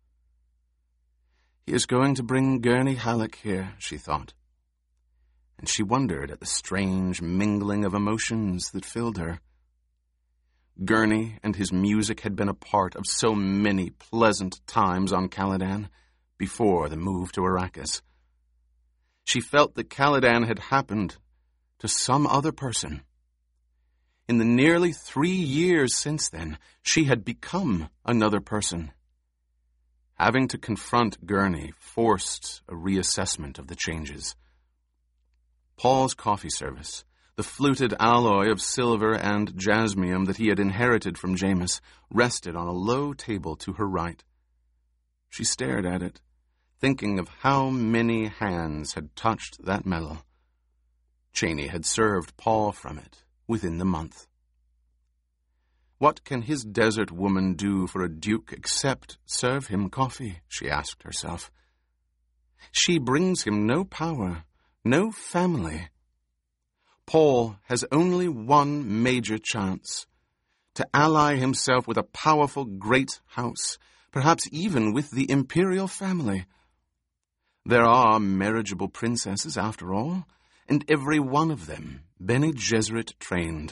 "He is going to bring Gurney Halleck here," she thought, and she wondered at the strange mingling of emotions that filled her. Gurney and his music had been a part of so many pleasant times on Caladan before the move to Arrakis. She felt that Caladan had happened to some other person. In the nearly three years since then, she had become another person. Having to confront Gurney forced a reassessment of the changes. Paul's coffee service, the fluted alloy of silver and jasmium that he had inherited from Jameis, rested on a low table to her right. She stared at it, thinking of how many hands had touched that metal. Chaney had served Paul from it within the month. What can his desert woman do for a duke except serve him coffee, she asked herself. She brings him no power, no family. Paul has only one major chance, to ally himself with a powerful great house, perhaps even with the imperial family. There are marriageable princesses, after all, and every one of them Bene Gesserit trained.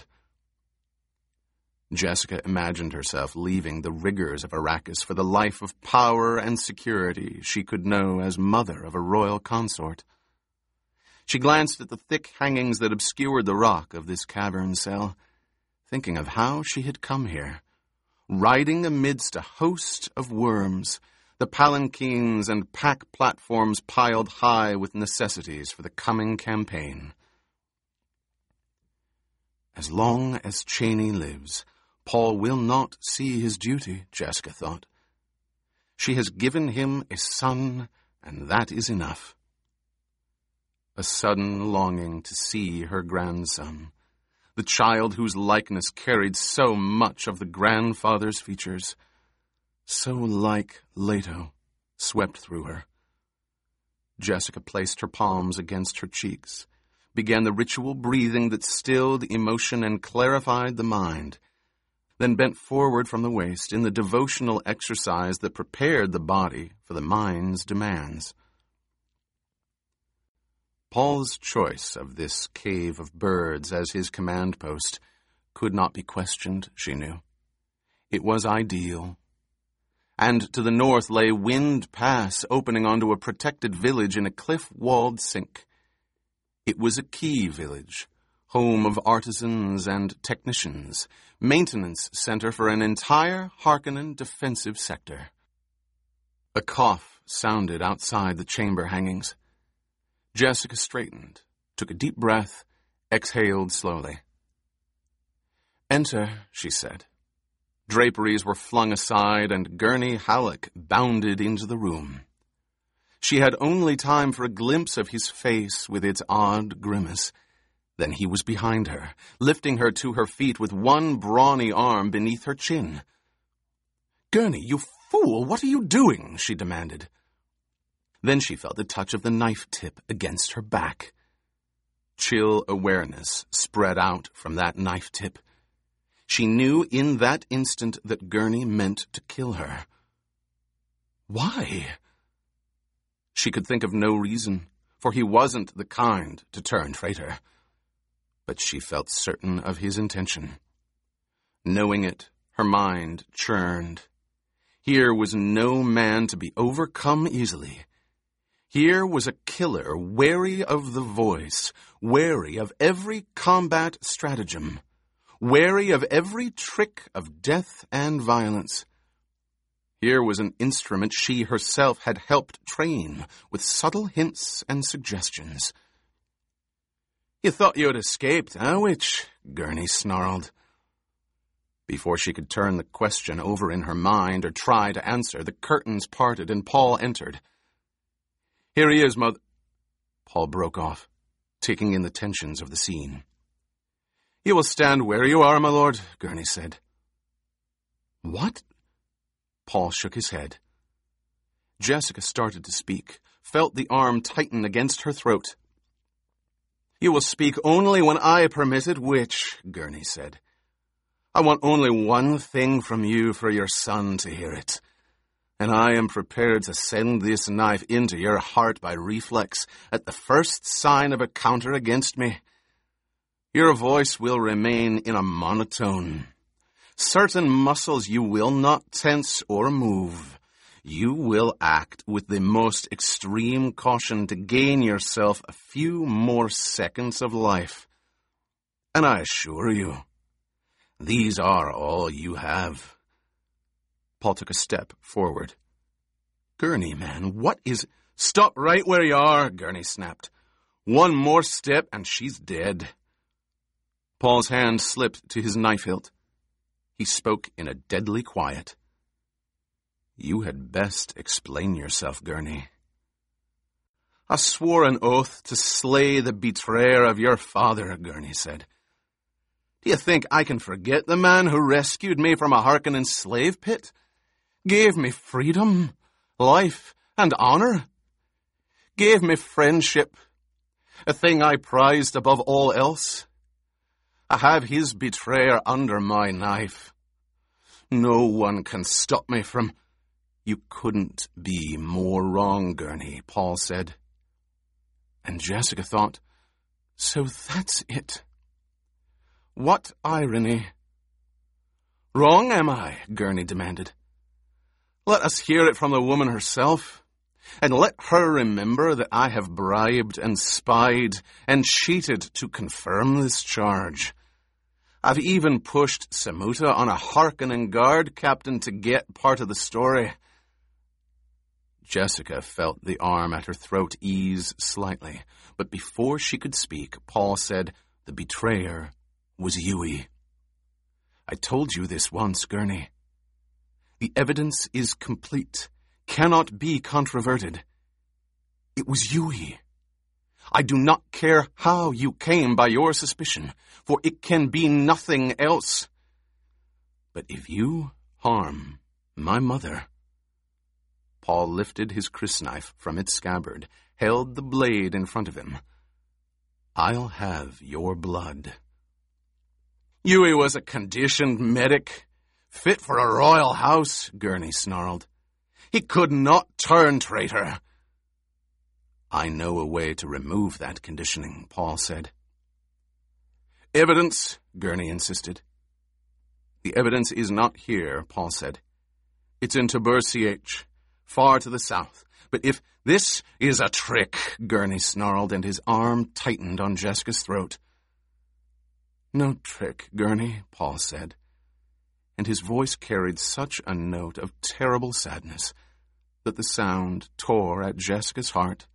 Jessica imagined herself leaving the rigors of Arrakis for the life of power and security she could know as mother of a royal consort. She glanced at the thick hangings that obscured the rock of this cavern cell, thinking of how she had come here, riding amidst a host of worms, the palanquins and pack platforms piled high with necessities for the coming campaign. As long as Chaney lives, Paul will not see his duty, Jessica thought. She has given him a son, and that is enough. A sudden longing to see her grandson, the child whose likeness carried so much of the grandfather's features, so like Leto, swept through her. Jessica placed her palms against her cheeks, began the ritual breathing that stilled emotion and clarified the mind, then bent forward from the waist in the devotional exercise that prepared the body for the mind's demands. Paul's choice of this cave of birds as his command post could not be questioned, she knew. It was ideal. And to the north lay Wind Pass, opening onto a protected village in a cliff-walled sink. It was a key village, home of artisans and technicians, maintenance center for an entire Harkonnen defensive sector. A cough sounded outside the chamber hangings. Jessica straightened, took a deep breath, exhaled slowly. "Enter," she said. Draperies were flung aside, and Gurney Halleck bounded into the room. She had only time for a glimpse of his face with its odd grimace. Then he was behind her, lifting her to her feet with one brawny arm beneath her chin. "Gurney, you fool, what are you doing?" she demanded. Then she felt the touch of the knife tip against her back. Chill awareness spread out from that knife tip. She knew in that instant that Gurney meant to kill her. Why? She could think of no reason, for he wasn't the kind to turn traitor. But she felt certain of his intention. Knowing it, her mind churned. Here was no man to be overcome easily. Here was a killer wary of the voice, wary of every combat stratagem, wary of every trick of death and violence. Here was an instrument she herself had helped train with subtle hints and suggestions. "You thought you had escaped, eh, witch?" Gurney snarled. Before she could turn the question over in her mind or try to answer, the curtains parted and Paul entered. "Here he is, mother—" Paul broke off, taking in the tensions of the scene. "You will stand where you are, my lord," Gurney said. "What?" Paul shook his head. Jessica started to speak, felt the arm tighten against her throat. "You will speak only when I permit it, witch," Gurney said. "I want only one thing from you for your son to hear it, and I am prepared to send this knife into your heart by reflex at the first sign of a counter against me. Your voice will remain in a monotone. Certain muscles you will not tense or move. You will act with the most extreme caution to gain yourself a few more seconds of life. And I assure you, these are all you have." Paul took a step forward. "Gurney, man, what is—" "Stop right where you are," Gurney snapped. "One more step and she's dead." Paul's hand slipped to his knife hilt. He spoke in a deadly quiet. "You had best explain yourself, Gurney." "I swore an oath to slay the betrayer of your father," Gurney said. "Do you think I can forget the man who rescued me from a Harkonnen slave pit? Gave me freedom, life, and honor? Gave me friendship, a thing I prized above all else? I have his betrayer under my knife. No one can stop me from—" "You couldn't be more wrong, Gurney," Paul said. And Jessica thought, so that's it. What irony. "Wrong, am I?" Gurney demanded. "Let us hear it from the woman herself, and let her remember that I have bribed and spied and cheated to confirm this charge. I've even pushed Samuta on a Harkonnen guard captain to get part of the story." Jessica felt the arm at her throat ease slightly, but before she could speak, Paul said, "The betrayer was Yueh. I told you this once, Gurney. The evidence is complete, cannot be controverted. It was Yueh. I do not care how you came by your suspicion, for it can be nothing else. But if you harm my mother—" Paul lifted his crysknife from its scabbard, held the blade in front of him. "I'll have your blood." "Yueh was a conditioned medic, fit for a royal house," Gurney snarled. "He could not turn traitor." "I know a way to remove that conditioning," Paul said. "Evidence," Gurney insisted. "The evidence is not here," Paul said. "It's in Tabur C H, far to the south. But if—" "This is a trick," Gurney snarled, and his arm tightened on Jessica's throat. "No trick, Gurney," Paul said, and his voice carried such a note of terrible sadness that the sound tore at Jessica's heart.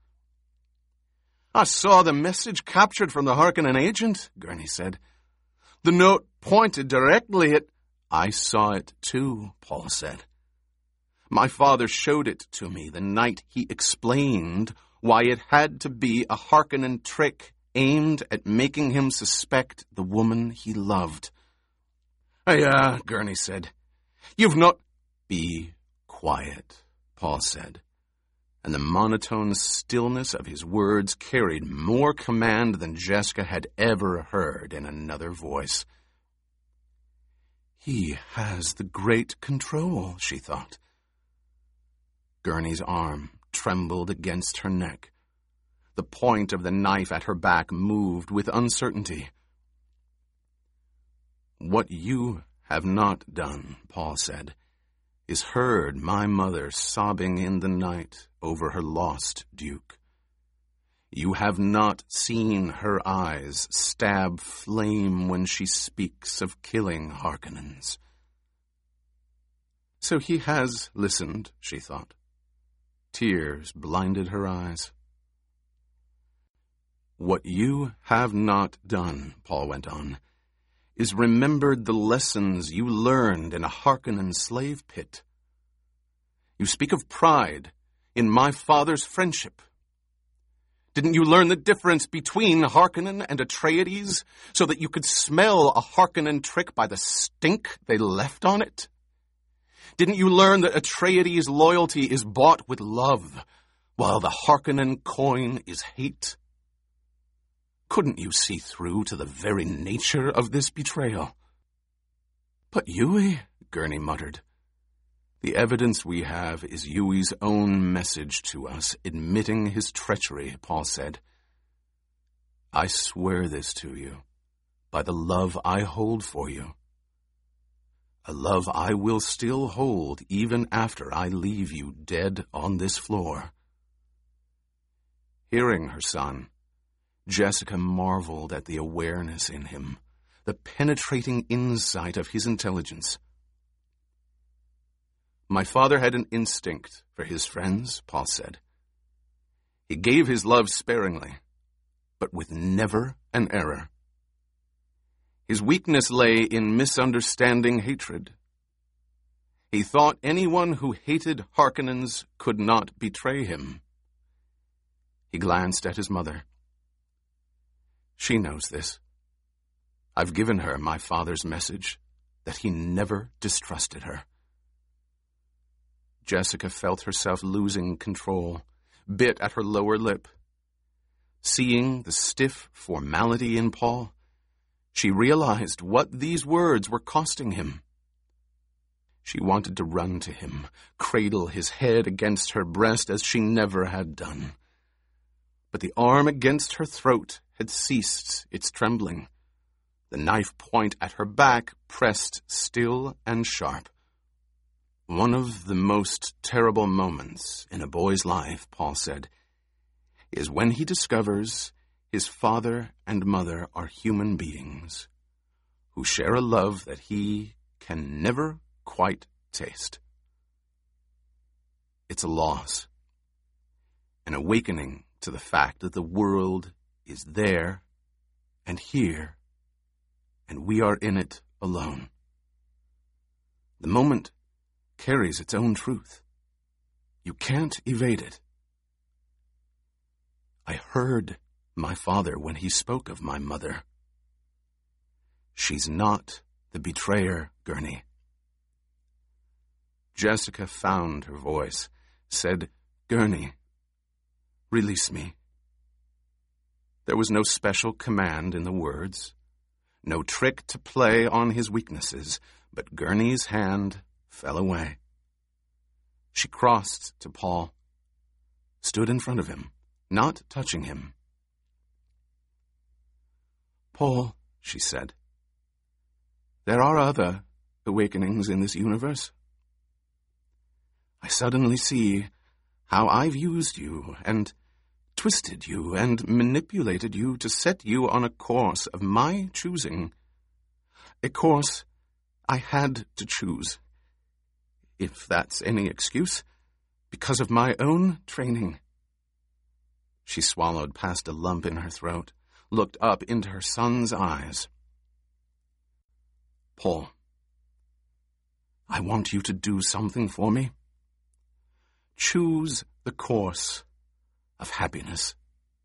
"I saw the message captured from the Harkonnen agent," Gurney said. "The note pointed directly at—" "I saw it too," Paul said. "My father showed it to me the night he explained why it had to be a Harkonnen trick aimed at making him suspect the woman he loved." "Yeah," Gurney said. "You've not—" "Be quiet," Paul said, and the monotone stillness of his words carried more command than Jessica had ever heard in another voice. He has the great control, she thought. Gurney's arm trembled against her neck. The point of the knife at her back moved with uncertainty. "What you have not done," Paul said, is heard my mother sobbing in the night over her lost duke. You have not seen her eyes stab flame when she speaks of killing Harkonnens. So he has listened, she thought. Tears blinded her eyes. What you have not done, Paul went on, is remembered the lessons you learned in a Harkonnen slave pit. You speak of pride in my father's friendship. Didn't you learn the difference between Harkonnen and Atreides so that you could smell a Harkonnen trick by the stink they left on it? Didn't you learn that Atreides' loyalty is bought with love, while the Harkonnen coin is hate? Couldn't you see through to the very nature of this betrayal? But Yueh, Gurney muttered. The evidence we have is Yueh's own message to us, admitting his treachery, Paul said. I swear this to you, by the love I hold for you. A love I will still hold even after I leave you dead on this floor. Hearing her son, Jessica marveled at the awareness in him, the penetrating insight of his intelligence. My father had an instinct for his friends, Paul said. He gave his love sparingly, but with never an error. His weakness lay in misunderstanding hatred. He thought anyone who hated Harkonnens could not betray him. He glanced at his mother. She knows this. I've given her my father's message, that he never distrusted her. Jessica felt herself losing control, bit at her lower lip. Seeing the stiff formality in Paul, she realized what these words were costing him. She wanted to run to him, cradle his head against her breast as she never had done. But the arm against her throat had ceased its trembling. The knife point at her back pressed still and sharp. One of the most terrible moments in a boy's life, Paul said, is when he discovers his father and mother are human beings who share a love that he can never quite taste. It's a loss, an awakening to the fact that the world is there and here, and we are in it alone. The moment carries its own truth. You can't evade it. I heard my father when he spoke of my mother. She's not the betrayer, Gurney. Jessica found her voice, said, Gurney, release me. There was no special command in the words, no trick to play on his weaknesses, but Gurney's hand fell away. She crossed to Paul, stood in front of him, not touching him. Paul, she said, there are other awakenings in this universe. I suddenly see how I've used you and twisted you and manipulated you to set you on a course of my choosing, a course I had to choose, if that's any excuse, because of my own training. She swallowed past a lump in her throat, looked up into her son's eyes. Paul, I want you to do something for me. Choose the course of happiness.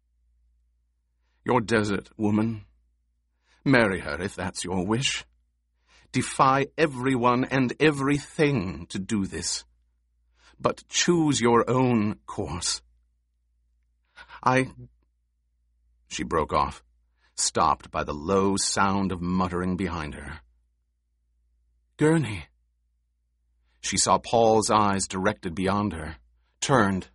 Your desert woman, marry her if that's your wish. Defy everyone and everything to do this, but choose your own course. I... She broke off, stopped by the low sound of muttering behind her. Gurney. She saw Paul's eyes directed beyond her, turned.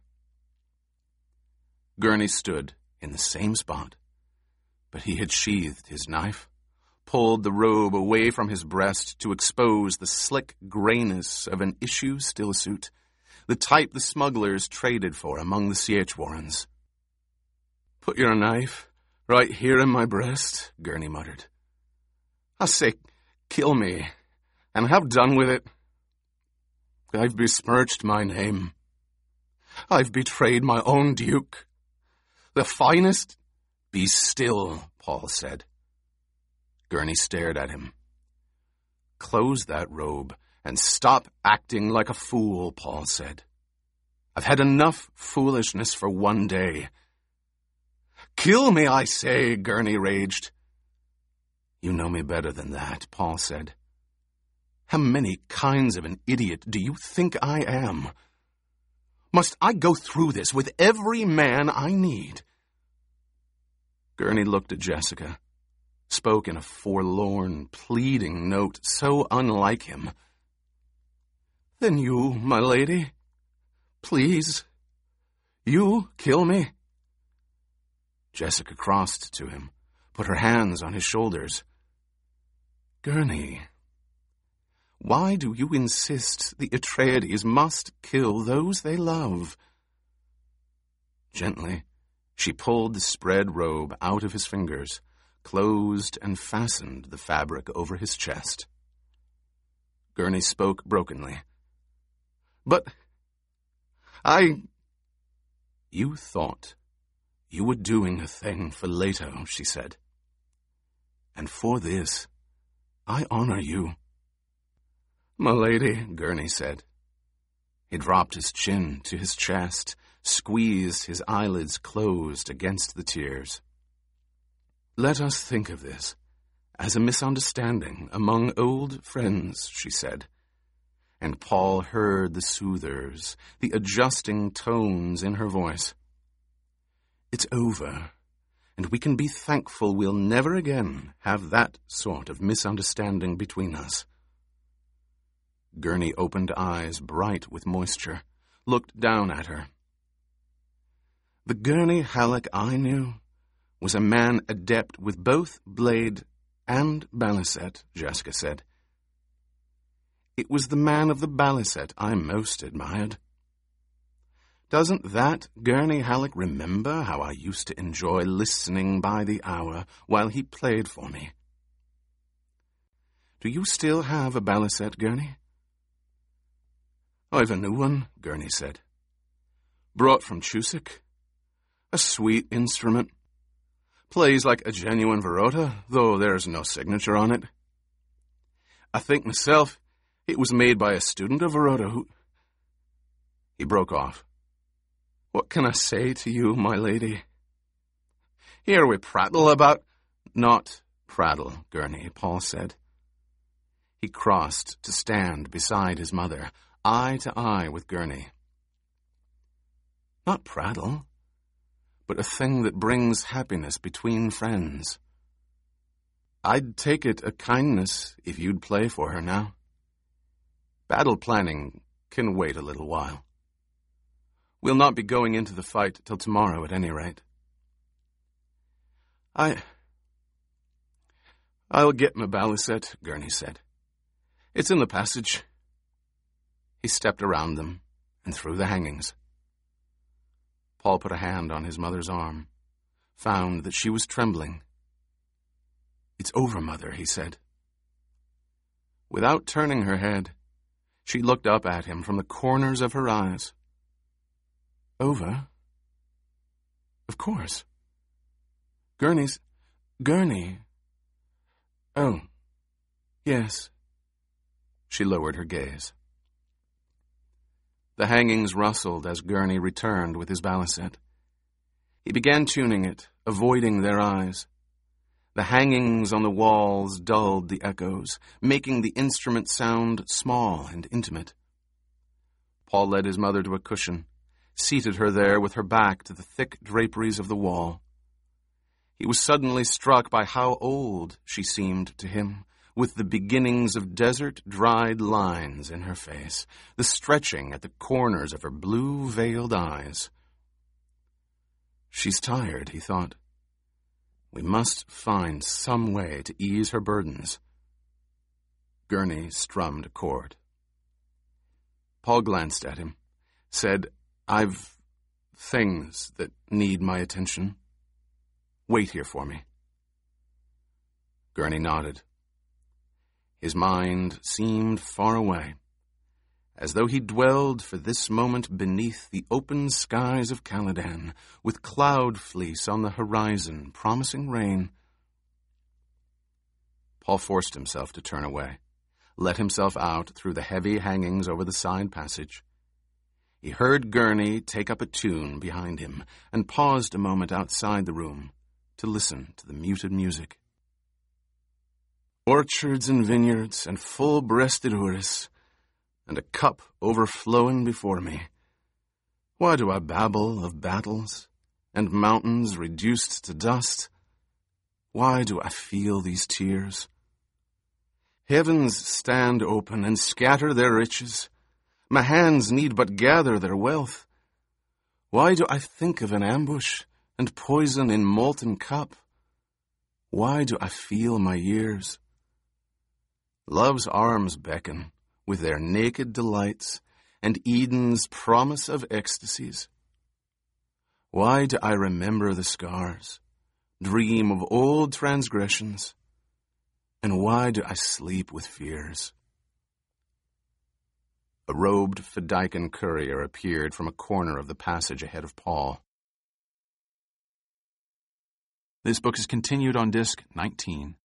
Gurney stood in the same spot, but he had sheathed his knife, pulled the robe away from his breast to expose the slick grayness of an issue stillsuit, the type the smugglers traded for among the C H Warrens. "Put your knife right here in my breast," Gurney muttered. "I say, kill me, and have done with it. I've besmirched my name. I've betrayed my own duke. The finest—" "Be still," Paul said. Gurney stared at him. "Close that robe and stop acting like a fool," Paul said. "I've had enough foolishness for one day." "Kill me, I say," Gurney raged. "You know me better than that," Paul said. "How many kinds of an idiot do you think I am? Must I go through this with every man I need?" Gurney looked at Jessica, spoke in a forlorn, pleading note so unlike him. "Then you, my lady, please, you kill me." Jessica crossed to him, put her hands on his shoulders. "Gurney, why do you insist the Atreides must kill those they love?" Gently, she pulled the spread robe out of his fingers, closed and fastened the fabric over his chest. Gurney spoke brokenly. "But I—" "You thought you were doing a thing for Leto," she said. "And for this, I honor you." "My lady," Gurney said. He dropped his chin to his chest, squeezed his eyelids closed against the tears. "Let us think of this as a misunderstanding among old friends," she said. And Paul heard the soothers, the adjusting tones in her voice. "It's over, and we can be thankful we'll never again have that sort of misunderstanding between us." Gurney opened eyes bright with moisture, looked down at her. "The Gurney Halleck I knew was a man adept with both blade and balisette," Jessica said. "It was the man of the balisette I most admired. Doesn't that Gurney Halleck remember how I used to enjoy listening by the hour while he played for me? Do you still have a balisette, Gurney?" "I've a new one," Gurney said. "Brought from Chusick. A sweet instrument. Plays like a genuine Verota, though there's no signature on it. I think myself it was made by a student of Verota who—" He broke off. "What can I say to you, my lady? Here we prattle about—" "Not prattle, Gurney," Paul said. He crossed to stand beside his mother, eye to eye with Gurney. "Not prattle, but a thing that brings happiness between friends. I'd take it a kindness if you'd play for her now. Battle planning can wait a little while. We'll not be going into the fight till tomorrow at any rate." I... "I'll get my balisette," Gurney said. "It's in the passage." He stepped around them and through the hangings. Paul put a hand on his mother's arm, found that she was trembling. "It's over, Mother," he said. Without turning her head, she looked up at him from the corners of her eyes. "Over? Of course. Gurney's... Gurney... Oh, yes." She lowered her gaze. The hangings rustled as Gurney returned with his balisette. He began tuning it, avoiding their eyes. The hangings on the walls dulled the echoes, making the instrument sound small and intimate. Paul led his mother to a cushion, seated her there with her back to the thick draperies of the wall. He was suddenly struck by how old she seemed to him, with the beginnings of desert-dried lines in her face, the stretching at the corners of her blue-veiled eyes. "She's tired," he thought. We must find some way to ease her burdens. Gurney strummed a chord. Paul glanced at him, said, I've things that need my attention. Wait here for me. Gurney nodded. His mind seemed far away, as though he dwelled for this moment beneath the open skies of Caladan, with cloud fleece on the horizon, promising rain. Paul forced himself to turn away, let himself out through the heavy hangings over the side passage. He heard Gurney take up a tune behind him, and paused a moment outside the room to listen to the muted music. Orchards and vineyards and full-breasted Urus, and a cup overflowing before me. Why do I babble of battles, and mountains reduced to dust? Why do I feel these tears? Heavens stand open and scatter their riches. My hands need but gather their wealth. Why do I think of an ambush and poison in molten cup? Why do I feel my years? Love's arms beckon with their naked delights and Eden's promise of ecstasies. Why do I remember the scars, dream of old transgressions, and why do I sleep with fears? A robed Fedaykin courier appeared from a corner of the passage ahead of Paul. This book is continued on disc nineteen.